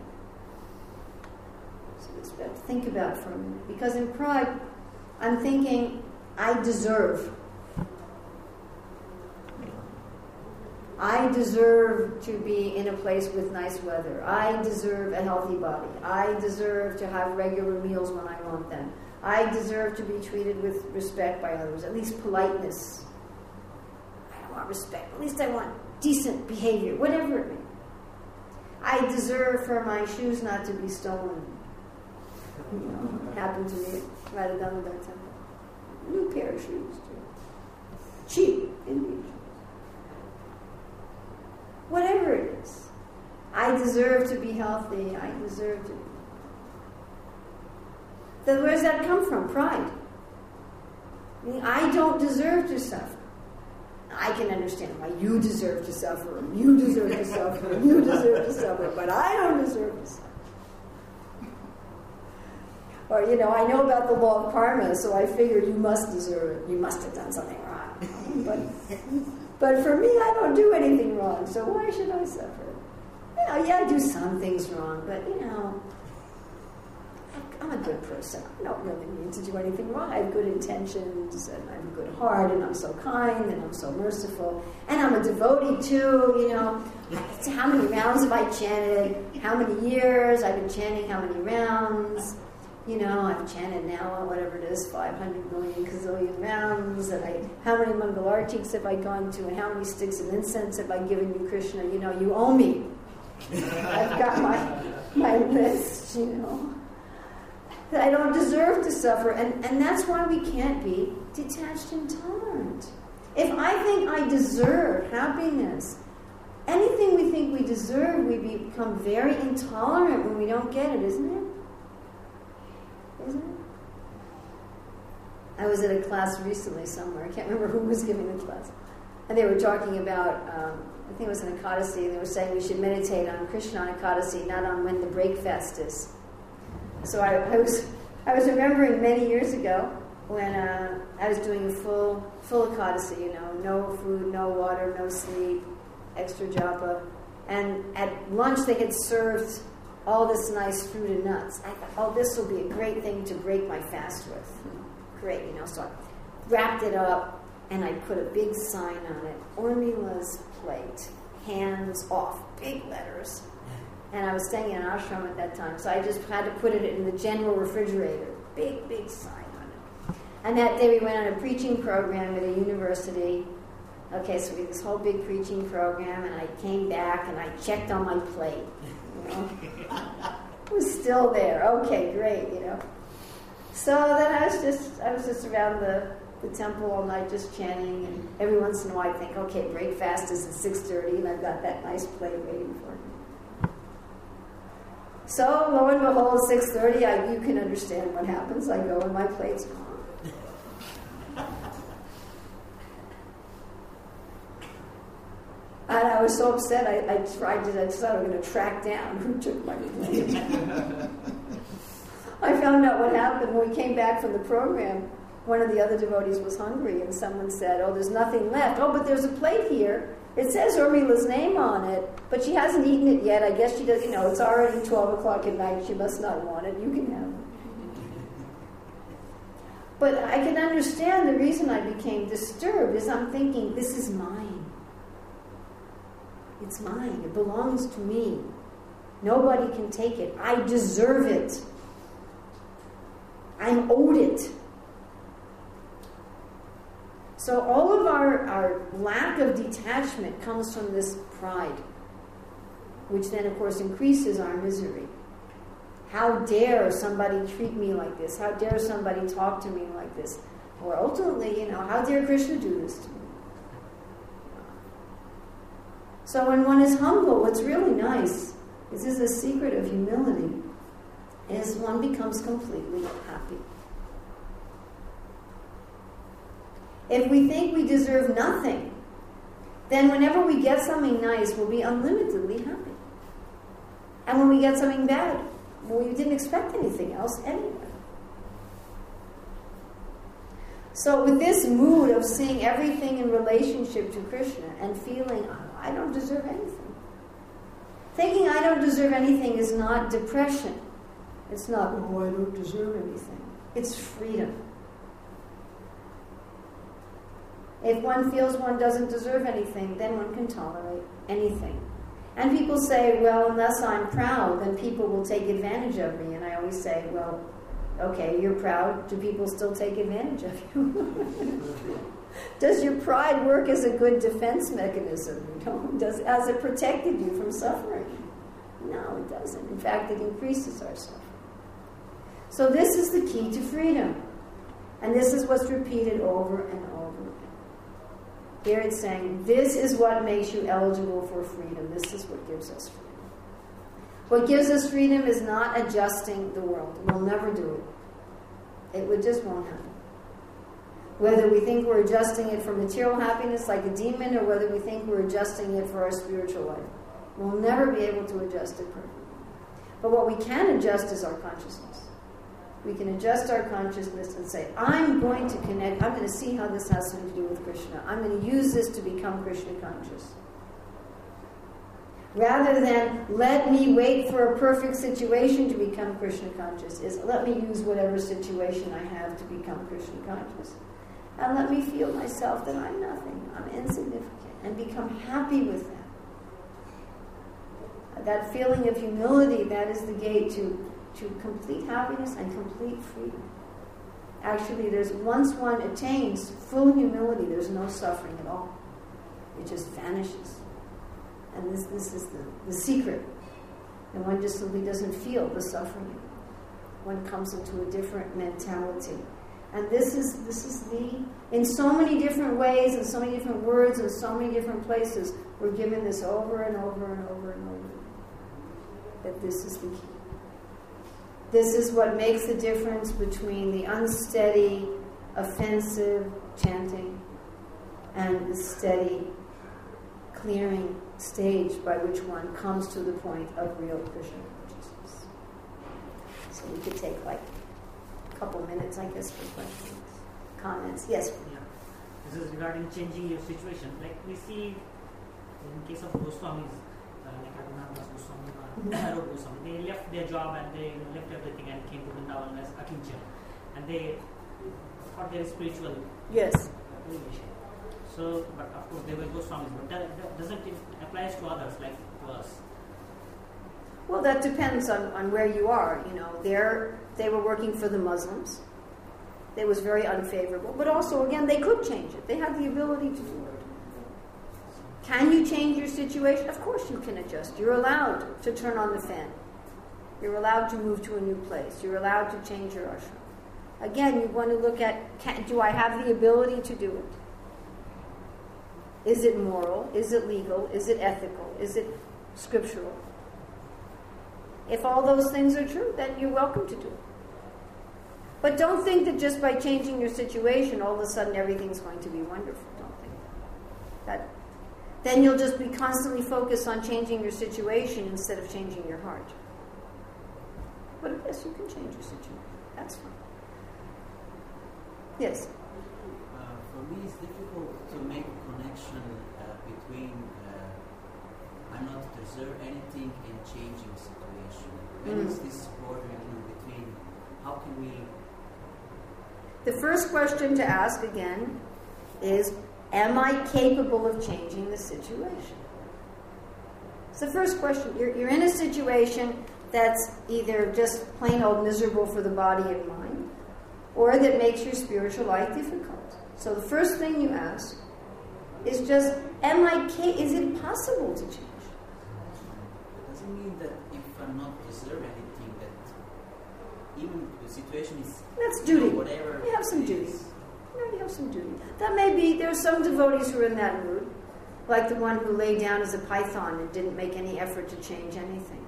So let's think about it for a minute. Because in pride, I'm thinking, I deserve. I deserve to be in a place with nice weather. I deserve a healthy body. I deserve to have regular meals when I want them. I deserve to be treated with respect by others, at least politeness. I don't want respect, at least I want decent behavior, whatever it may be. I deserve for my shoes not to be stolen. You know, happened to me right at Damodar Temple. New pair of shoes, too. Cheap Indian shoes. Whatever it is. I deserve to be healthy. I deserve to be. Then where does that come from? Pride. I mean, I don't deserve to suffer. I can understand why you deserve to suffer, and you deserve to suffer, and you deserve to suffer, but I don't deserve to suffer. Or, you know, I know about the law of karma, so I figure you must deserve it. You must have done something wrong. But, but for me, I don't do anything wrong, so why should I suffer? You know, yeah, I do some things wrong, but, you know, I'm a good person. I don't really mean to do anything wrong. I have good intentions, and I'm a good heart, and I'm so kind, and I'm so merciful. And I'm a devotee, too, you know. How many rounds have I chanted? How many years? I've been chanting how many rounds? You know, I've chanted now, whatever it is, five hundred million gazillion rounds. And I, how many Mangalartiks have I gone to? And how many sticks of incense have I given you, Krishna? You know, you owe me. I've got my, my list, you know. I don't deserve to suffer, and, and that's why we can't be detached and tolerant. If I think I deserve happiness, anything we think we deserve, we become very intolerant when we don't get it, isn't it? Isn't it? I was at a class recently somewhere, I can't remember who was giving the class, and they were talking about, um, I think it was an Ekadasi, and they were saying we should meditate on Krishna on Ekadasi, not on when the break fast is. So I, I was I was remembering many years ago when uh, I was doing a full full Ekadasi, you know, no food, no water, no sleep, extra japa. And at lunch they had served all this nice fruit and nuts. I thought, oh, this will be a great thing to break my fast with. Great, you know, so I wrapped it up and I put a big sign on it, Urmila's plate, hands off, big letters. And I was staying in an ashram at that time, so I just had to put it in the general refrigerator, big, big sign on it. And that day we went on a preaching program at a university. Okay, so we had this whole big preaching program, and I came back and I checked on my plate. You know? It was still there. Okay, great, you know. So then I was just I was just around the, the temple all night just chanting, and every once in a while I think, okay, break fast is at six thirty, and I've got that nice plate waiting for me. So lo and behold, six thirty, I, you can understand what happens. I go and my plate's gone. And I was so upset, I, I tried to, I decided I was going to track down who took my plate. I found out what happened when we came back from the program. One of the other devotees was hungry, and someone said, oh, there's nothing left. Oh, but there's a plate here. It says Urmila's name on it, but she hasn't eaten it yet. I guess she does, you know, it's already twelve o'clock at night. She must not want it. You can have it. But I can understand the reason I became disturbed is I'm thinking, this is mine. It's mine. It belongs to me. Nobody can take it. I deserve it. I'm owed it. So all of our, our lack of detachment comes from this pride, which then, of course, increases our misery. How dare somebody treat me like this? How dare somebody talk to me like this? Or ultimately, you know, how dare Krishna do this to me? So when one is humble, what's really nice, this is a secret of humility, is one becomes completely happy. If we think we deserve nothing, then whenever we get something nice, we'll be unlimitedly happy. And when we get something bad, well, we didn't expect anything else anyway. So with this mood of seeing everything in relationship to Krishna and feeling, oh, I don't deserve anything. Thinking I don't deserve anything is not depression. It's not, oh, I don't deserve anything. It's freedom. If one feels one doesn't deserve anything, then one can tolerate anything. And people say, well, unless I'm proud, then people will take advantage of me. And I always say, well, okay, you're proud. Do people still take advantage of you? Does your pride work as a good defense mechanism? You know? Does, has it protected you from suffering? No, it doesn't. In fact, it increases our suffering. So this is the key to freedom. And this is what's repeated over and over again. Here it's saying, this is what makes you eligible for freedom. This is what gives us freedom. What gives us freedom is not adjusting the world. We'll never do it. It would just won't happen. Whether we think we're adjusting it for material happiness like a demon, or whether we think we're adjusting it for our spiritual life, we'll never be able to adjust it perfectly. But what we can adjust is our consciousness. We can adjust our consciousness and say, I'm going to connect, I'm going to see how this has something to do with Krishna. I'm going to use this to become Krishna conscious. Rather than let me wait for a perfect situation to become Krishna conscious, is let me use whatever situation I have to become Krishna conscious. And let me feel myself that I'm nothing, I'm insignificant, and become happy with that. That feeling of humility, that is the gate to, to complete happiness and complete freedom. Actually, there's once one attains full humility, there's no suffering at all. It just vanishes. And this, this is the, the secret. And one just simply doesn't feel the suffering. One comes into a different mentality. And this is this is the, in so many different ways, and so many different words, and so many different places, we're given this over and over and over and over. That this is the key. This is what makes the difference between the unsteady, offensive chanting and the steady, clearing stage by which one comes to the point of real Krishna consciousness. So we could take like couple minutes, I guess, for questions, comments. Yes? Yeah. This is regarding changing your situation. Like we see in case of Goswamis, uh, like Raghunath Das Goswami, uh, Rupa Goswami, they left their job and they left everything and came to Vrindavan as Akinchana. And they thought they were spiritual Yes. relation. So, but of course they were Goswamis, but that, that doesn't it applies to others like to us? Well, that depends on, on where you are. You know, they're, they were working for the Muslims. It was very unfavorable. But also, again, they could change it. They had the ability to do it. Can you change your situation? Of course you can adjust. You're allowed to turn on the fan. You're allowed to move to a new place. You're allowed to change your ashram. Again, you want to look at, can, do I have the ability to do it? Is it moral? Is it legal? Is it ethical? Is it scriptural? If all those things are true, then you're welcome to do it. But don't think that just by changing your situation, all of a sudden everything's going to be wonderful. Don't think that. that then you'll just be constantly focused on changing your situation instead of changing your heart. But yes, you can change your situation. That's fine. Yes? Uh, for me, it's difficult to make a connection uh, between uh, I'm not deserve anything and changing situation. When Mm. is this border between? How can we? The first question to ask again is, am I capable of changing the situation? It's the first question. You're, you're in a situation that's either just plain old miserable for the body and mind, or that makes your spiritual life difficult. So the first thing you ask is just, am I ca- is it possible to change? It doesn't mean that if I'm not deserve anything, that even the situation is That's duty. you know, whatever. You have some it duty. is. You know, you have some duty. That may be, there are some devotees who are in that mood, like the one who lay down as a python and didn't make any effort to change anything.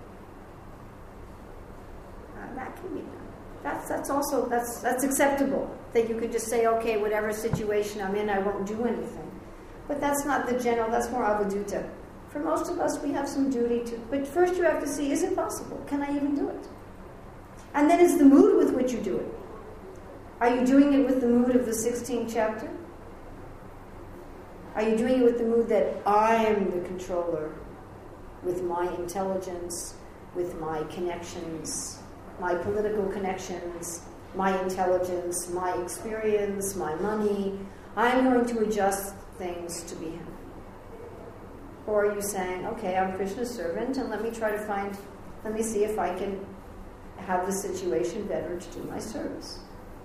Uh, that can be done. That's that's also that's that's acceptable. That you could just say, okay, whatever situation I'm in, I won't do anything. But that's not the general. That's more avadutta. For most of us, we have some duty to. But first, you have to see: is it possible? Can I even do it? And then it's the mood with which you do it. Are you doing it with the mood of the sixteenth chapter? Are you doing it with the mood that I am the controller, with my intelligence, with my connections, my political connections, my intelligence, my experience, my money? I'm going to adjust things to be happy. Or are you saying, okay, I'm Krishna's servant, and let me try to find, let me see if I can have the situation better to do my service.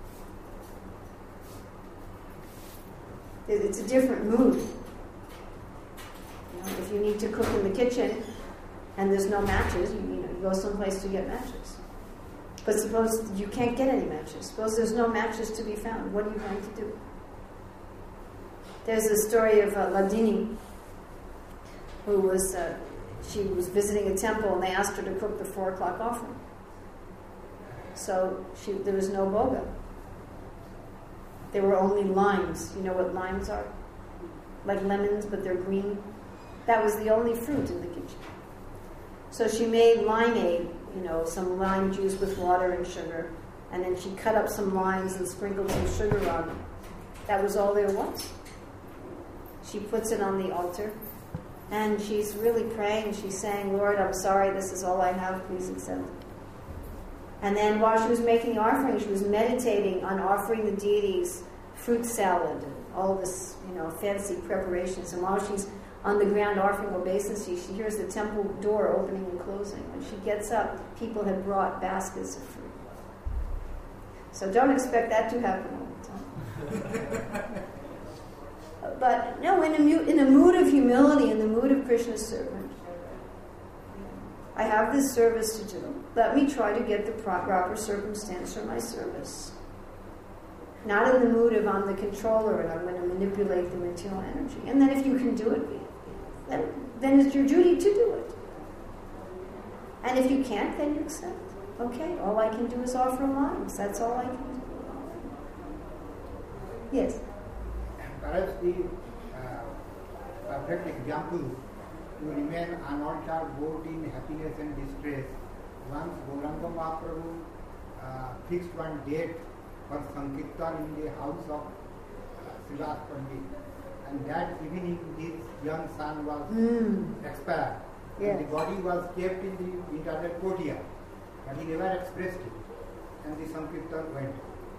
It's a different mood. You know, if you need to cook in the kitchen and there's no matches, you, you know, you go someplace to get matches. But suppose you can't get any matches. Suppose there's no matches to be found. What are you going to do? There's a story of uh, Ladini, who was, uh, she was visiting a temple and they asked her to cook the four o'clock offering. So she, there was no boga. There were only limes. You know what limes are? Like lemons, but they're green. That was the only fruit in the kitchen. So she made limeade, you know, some lime juice with water and sugar, and then she cut up some limes and sprinkled some sugar on them. That was all there was. She puts it on the altar, and she's really praying. She's saying, Lord, I'm sorry, this is all I have, please accept it. And then while she was making the offering, she was meditating on offering the deities fruit salad and all this, you know, fancy preparations. And while she's on the ground offering obeisance, she hears the temple door opening and closing. When she gets up, people had brought baskets of fruit. So don't expect that to happen all the time. But no, in a, mu- in a mood of humility, in the mood of Krishna's servant, I have this service to do. Let me try to get the proper circumstance for my service. Not in the mood of I'm the controller and I'm going to manipulate the material energy. And then if you can do it, then, then it's your duty to do it. And if you can't, then you accept. Okay, all I can do is offer limes. That's all I can do. Yes? Perhaps the uh, perfect example to remain unaltered both in happiness and distress. Once Gauranga Mahaprabhu uh, fixed one date for Sankirtan in the house of uh, Srivas Pandit. And that evening his young son was Mm. expired. Yes. And the body was kept in the internal courtyard. But he never expressed it. And the Sankirtan went.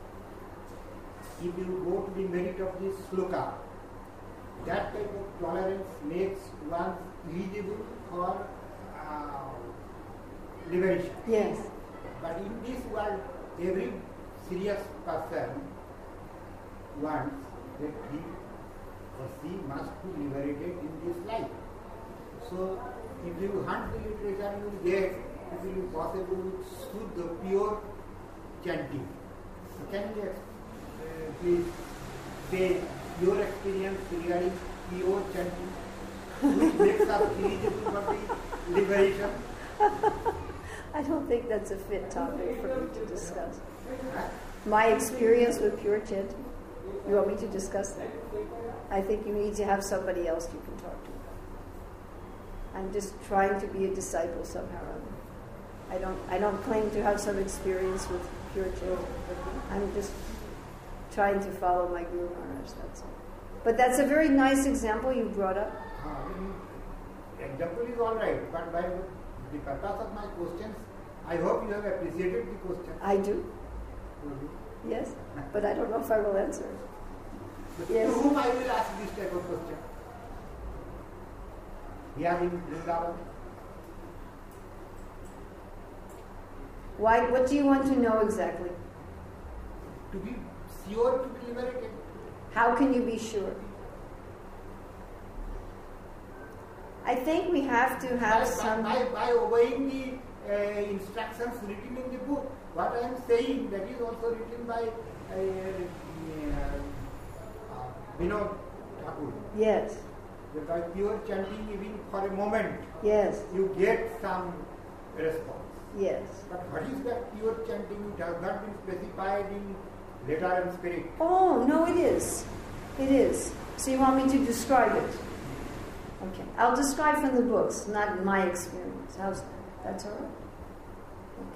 If you go to the merit of this sloka, that type of tolerance makes one eligible for uh, liberation. Yes. But in this world, every serious person wants that he or she must be liberated in this life. So, if you hunt the literature, you will get, it will be possible with Shuddha, pure chanting. So can you uh, please say your experience regarding pure chanting, which makes us eligible for the liberation? I don't think that's a fit topic for me to discuss. Huh? My experience with pure chanting. You want me to discuss that? I think you need to have somebody else you can talk to. I'm just trying to be a disciple somehow or other. I don't I don't claim to have some experience with pure chanting. I'm just trying to follow my Guru Maharaj, that's all. But that's a very nice example you brought up. Uh, example is all right, but by the purpose of my questions, I hope you have appreciated the question. I do, Mm-hmm. yes, but I don't know if I will answer it. But Yes. to whom I will ask this type of question? Here in Vrindavan. Why? What do you want to know exactly? To be sure to be liberated. How can you be sure? I think we have to have by, some... by, by obeying the uh, instructions written in the book. What I am saying, that is also written by uh, uh, uh, Vinod Thakur. Yes, That by pure chanting, even for a moment, yes, you get some response. yes. But what is that pure chanting? It has not been specified in letter and spirit. Oh, no, it is. It is. So you want me to describe it? Okay. I'll describe from the books, not my experience. How's that? That's all right. Okay.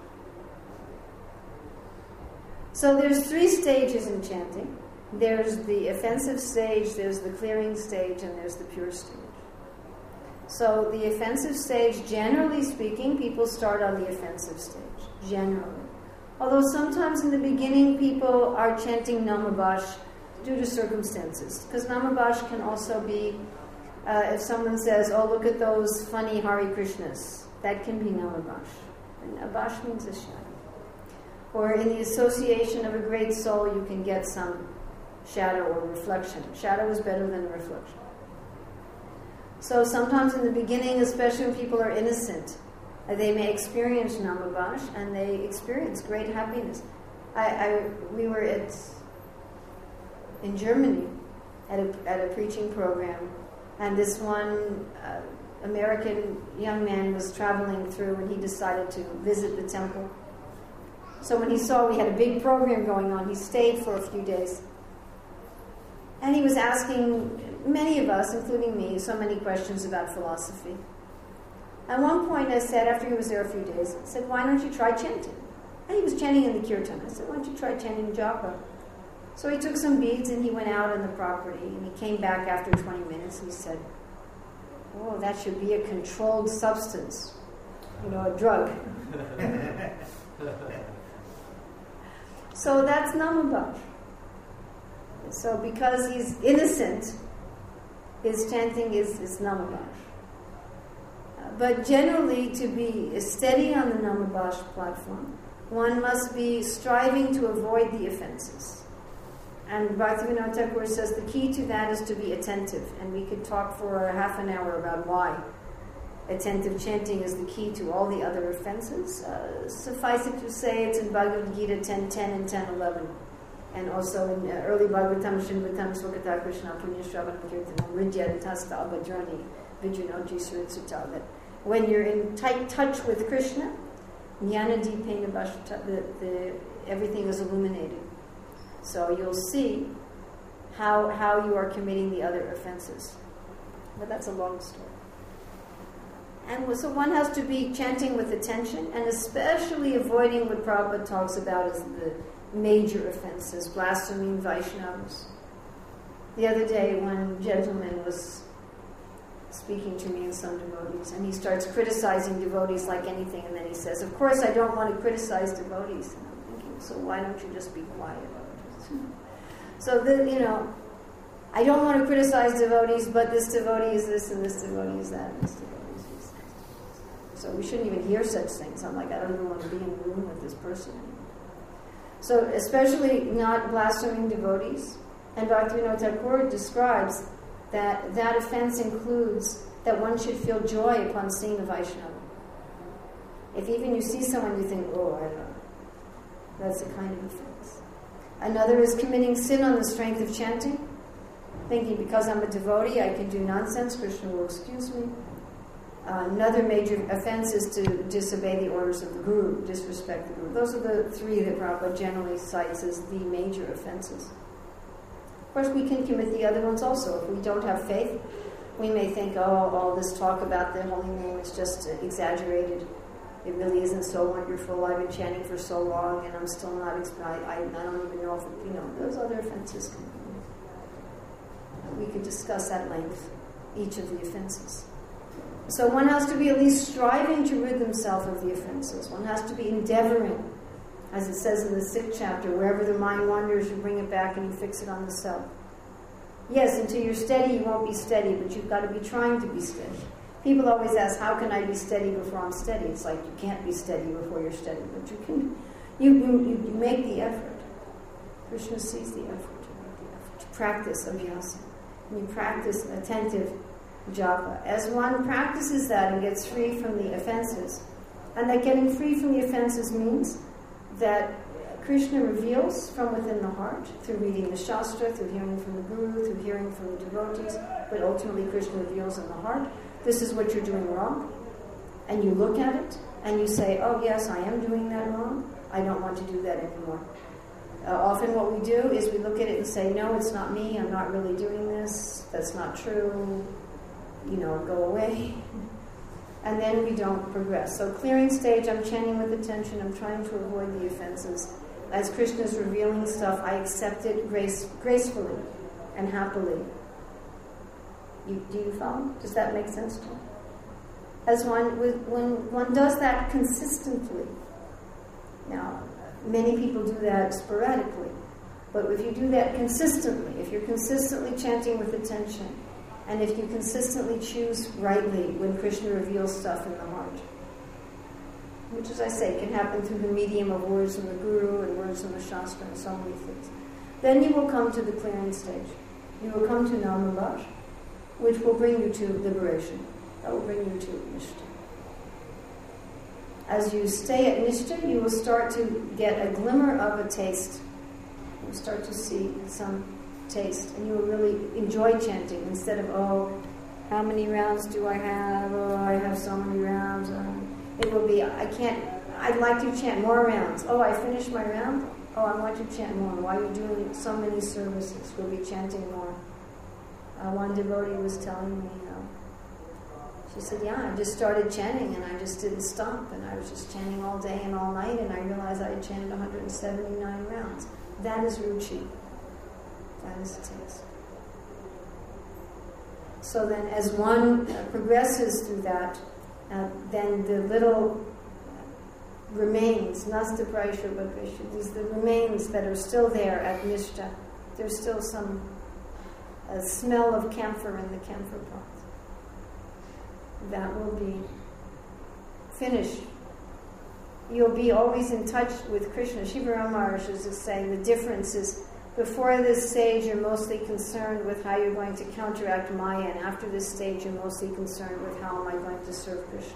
So there's three stages in chanting. There's the offensive stage, there's the clearing stage, and there's the pure stage. So the offensive stage, generally speaking, people start on the offensive stage, generally. Although sometimes in the beginning people are chanting Namabash due to circumstances. Because Namabash can also be, uh, if someone says, oh, look at those funny Hare Krishnas, that can be Namabash. And Abash means a shadow. Or in the association of a great soul, you can get some shadow or reflection. Shadow is better than reflection. So sometimes in the beginning, especially when people are innocent, uh, they may experience Namabash and they experience great happiness. I, I we were at in Germany at a at a preaching program, and this one uh, American young man was traveling through, and he decided to visit the temple. So when he saw we had a big program going on, he stayed for a few days. And he was asking many of us, including me, so many questions about philosophy. At one point I said, after he was there a few days, I said, why don't you try chanting? And he was chanting in the kirtan. I said, why don't you try chanting japa? So he took some beads and he went out on the property, and he came back after twenty minutes and he said, oh, that should be a controlled substance, you know, a drug. So that's Namabash. So because he's innocent, his chanting is, is Namabash. Uh, but generally, to be steady on the Namabash platform, one must be striving to avoid the offenses. And Bhaktivinoda Thakur says the key to that is to be attentive. And we could talk for half an hour about why attentive chanting is the key to all the other offenses. Uh, suffice it to say, it's in Bhagavad Gita ten ten and ten eleven. And also in uh, early Bhagavatam, Shinvatam, Swakata Krishna, Punya Shravanam Kirtanam, Rijya Tasta Abhadrani, Vijanoji Suritsuta, that when you're in tight touch with Krishna, Jnana Dipena Bhashata, the, the, everything is illuminated. So you'll see how, how you are committing the other offenses. But that's a long story. And so one has to be chanting with attention, and especially avoiding what Prabhupada talks about as the major offenses, blaspheming Vaishnavas. The other day, one gentleman was speaking to me and some devotees, and he starts criticizing devotees like anything, and then he says, of course I don't want to criticize devotees. And I'm thinking, so why don't you just be quiet about it? So, the, you know, I don't want to criticize devotees, but this devotee is this, and this devotee is that, and this devotee is this. So we shouldn't even hear such things. I'm like, I don't even want to be in the room with this person anymore. So especially not blaspheming devotees. And Bhaktivinoda Thakur describes that that offense includes that one should feel joy upon seeing a Vaishnava. If even you see someone you think, oh, I don't know, that's a kind of offense. Another is committing sin on the strength of chanting, thinking because I'm a devotee I can do nonsense, Krishna will excuse me. Uh, another major offense is to disobey the orders of the Guru, disrespect the Guru. Those are the three that Prabhupada generally cites as the major offenses. Of course, we can commit the other ones also. If we don't have faith, we may think, oh, all this talk about the holy name is just exaggerated. It really isn't so wonderful. I've been chanting for so long, and I'm still not, I, I, I don't even know if, it, you know, those other offenses can be. We could discuss at length each of the offenses. So one has to be at least striving to rid themselves of the offenses. One has to be endeavoring, as it says in the sixth chapter, wherever the mind wanders, you bring it back and you fix it on the self. Yes, until you're steady, you won't be steady, but you've got to be trying to be steady. People always ask, how can I be steady before I'm steady? It's like you can't be steady before you're steady, but you can. You, you, you make the effort. Krishna sees the effort. You make the effort to practice abhyasa. And you practice attentive japa. As one practices that and gets free from the offenses, and that getting free from the offenses means that Krishna reveals from within the heart, through reading the Shastra, through hearing from the Guru, through hearing from the devotees, but ultimately Krishna reveals in the heart, this is what you're doing wrong. And you look at it, and you say, oh yes, I am doing that wrong. I don't want to do that anymore. Uh, often what we do is we look at it and say, no, it's not me, I'm not really doing this, that's not true, you know, go away. And then we don't progress. So clearing stage, I'm chanting with attention, I'm trying to avoid the offenses. As Krishna is revealing stuff, I accept it grace, gracefully and happily. You, do you follow? Does that make sense to you? As one, when one does that consistently, now, many people do that sporadically, but if you do that consistently, if you're consistently chanting with attention, and if you consistently choose rightly when Krishna reveals stuff in the heart, which, as I say, can happen through the medium of words from the Guru and words from the Shastra and so many things, then you will come to the clearing stage. You will come to Namabhash, which will bring you to liberation. That will bring you to Nishta. As you stay at Nishta, you will start to get a glimmer of a taste. You will start to see some taste, and you will really enjoy chanting instead of, oh, how many rounds do I have? Oh, I have so many rounds. Um, it will be, I can't, I'd like to chant more rounds. Oh, I finished my round? Oh, I want to chant more. Why are you doing so many services? We'll be chanting more. Uh, one devotee was telling me, you know, she said, yeah, I just started chanting and I just didn't stop, and I was just chanting all day and all night, and I realized I had chanted one hundred seventy-nine rounds. That is ruchi. That is taste. So then as one uh, progresses through that, uh, then the little remains, nasta praisha bhakrisha, these the remains that are still there at Nishta, there's still some uh, smell of camphor in the camphor pot. That will be finished. You'll be always in touch with Krishna. Shiva Ram Maharaj is saying the difference is before this stage you're mostly concerned with how you're going to counteract Maya, and after this stage you're mostly concerned with how am I going to serve Krishna.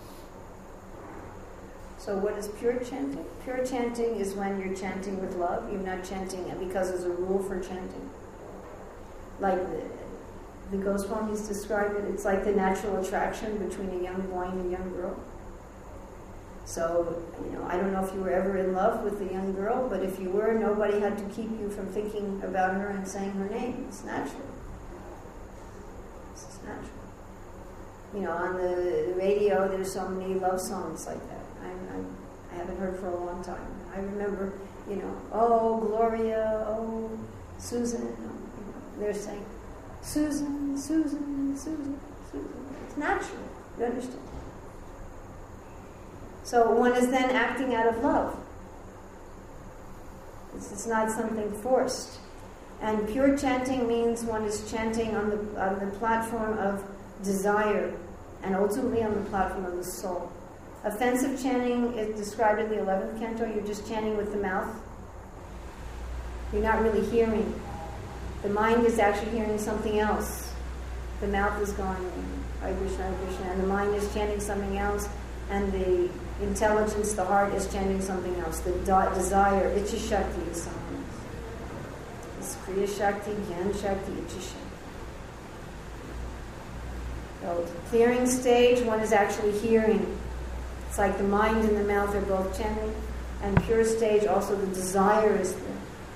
So what is pure chanting? Pure chanting is when you're chanting with love. You're not chanting because there's a rule for chanting. Like the, the Goswamis describe it, it's like the natural attraction between a young boy and a young girl. So, you know, I don't know if you were ever in love with a young girl, but if you were, nobody had to keep you from thinking about her and saying her name. It's natural. It's natural. You know, on the radio, there's so many love songs like that. I, I, I haven't heard for a long time. I remember, you know, oh, Gloria, oh, Susan. You know, they're saying, Susan, Susan, Susan, Susan. It's natural. You understand? So one is then acting out of love. It's, it's not something forced. And pure chanting means one is chanting on the on the platform of desire, and ultimately on the platform of the soul. Offensive chanting is described in the eleventh canto. You're just chanting with the mouth. You're not really hearing. The mind is actually hearing something else. The mouth is going, Hare Krishna, Hare Krishna, and the mind is chanting something else, and the intelligence, the heart, is chanting something else. The de- desire, Icha Shakti, is something else. It's Kriya Shakti, Gyan Shakti, Icha Shakti. So, clearing stage, one is actually hearing. It's like the mind and the mouth are both chanting. And pure stage, also the desire is there.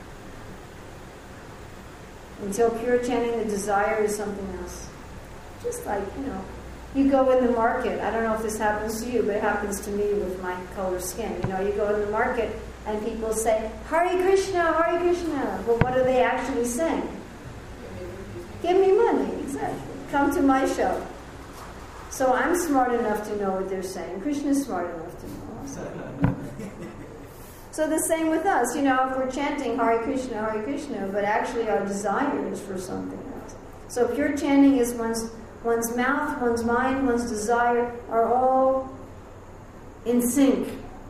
Until pure chanting, the desire is something else. Just like, you know, you go in the market. I don't know if this happens to you, but it happens to me with my color skin. You know, you go in the market and people say, Hare Krishna, Hare Krishna. But what are they actually saying? Give me money, exactly. Come to my show. So I'm smart enough to know what they're saying. Krishna's smart enough to know also. So the same with us. You know, if we're chanting Hare Krishna, Hare Krishna, but actually our desire is for something else. So pure chanting is one's one's mouth, one's mind, one's desire are all in sync.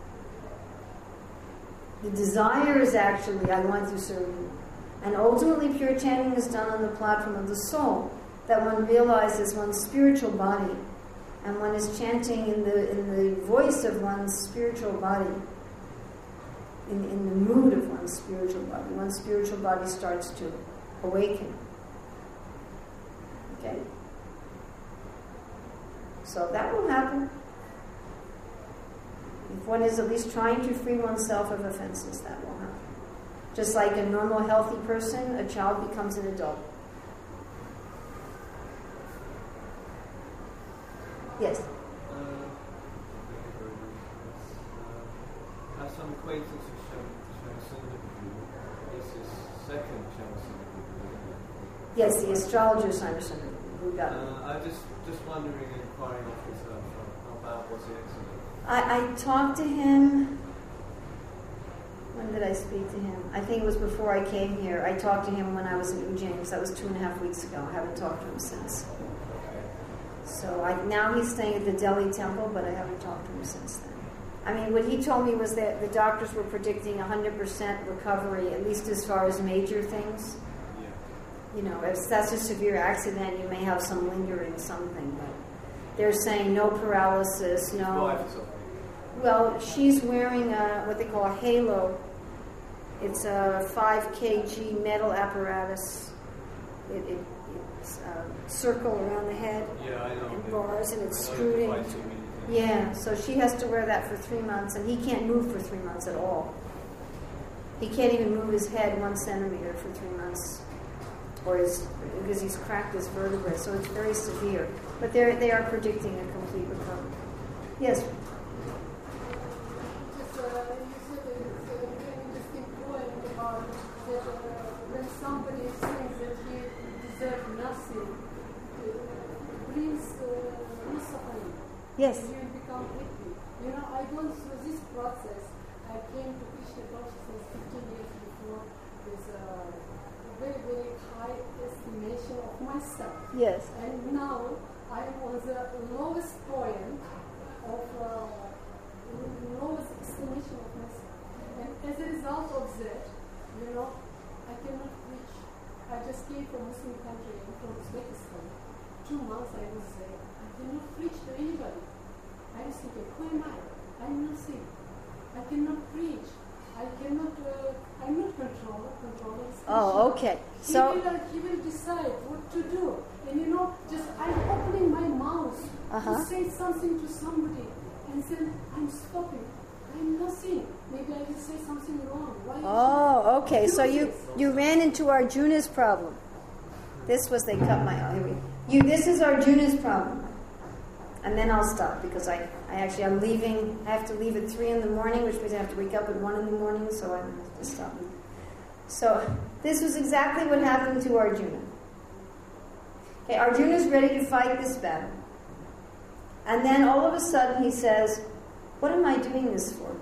The desire is actually, I want to serve you. And ultimately pure chanting is done on the platform of the soul, that one realizes one's spiritual body. And one is chanting in the in the voice of one's spiritual body, in, in the mood of one's spiritual body. One's spiritual body starts to awaken. Okay? So that will happen. If one is at least trying to free oneself of offenses, that will happen. Just like a normal, healthy person, a child becomes an adult. Yes? Uh, I have some acquaintance with Shamsundar Guru. This is second Shamsundar Guru. Yes, the astrologer Shamsundar Guru got it. Uh, I'm just, just wondering, inquiring of yourself, how bad was the accident? I, I talked to him. When did I speak to him? I think it was before I came here. I talked to him when I was in Ujjain, because that was two and a half weeks ago. I haven't talked to him since. So I, now he's staying at the Delhi temple, but I haven't talked to him since then. I mean, what he told me was that the doctors were predicting one hundred percent recovery, at least as far as major things. Yeah. You know, if that's a severe accident, you may have some lingering something, but they're saying no paralysis, no... Well, she's wearing a, what they call a halo. It's a five kilogram metal apparatus. It, it, it's a circle around the head yeah, I know. and bars, and it's screwed in. Yeah, so she has to wear that for three months, and he can't move for three months at all. He can't even move his head one centimeter for three months, or his, because he's cracked his vertebrae, so it's very severe. But they they are predicting a complete recovery. Yes. Somebody thinks that he deserves nothing, brings uh, suffering. Yes. You become happy. You know, I go through this process. I came to Krishna consciousness fifteen years before with a very, very high estimation of myself. Yes. And now I'm on the lowest point of uh, lowest estimation of myself. And as a result of that, you know, I cannot reach. I just came from a Muslim country, from Uzbekistan. Two months I was there. I cannot preach to anybody. I was thinking, who am I? I'm nothing. I cannot preach. I cannot, uh, I'm not controller. Controller is Oh, okay. So he will, he will decide what to do. And you know, just I'm opening my mouth uh-huh. to say something to somebody. And then I'm stopping. I'm nothing. Maybe I will say something wrong. Why Oh, okay. So you, you ran into Arjuna's problem. This was, they cut my eye. You, this is Arjuna's problem. and then I'll stop because I, I actually I'm leaving. I have to leave at three in the morning, which means I have to wake up at one in the morning. So I have to stop. So this was exactly what happened to Arjuna. Okay, Arjuna's ready to fight this battle, and then all of a sudden he says, "What am I doing this for?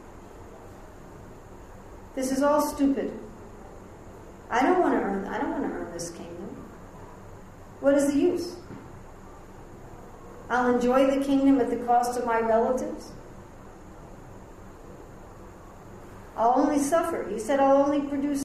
This is all stupid. I don't want to earn. I don't want to earn this kingdom. What is the use? I'll enjoy the kingdom at the cost of my relatives. I'll only suffer." He said, "I'll only produce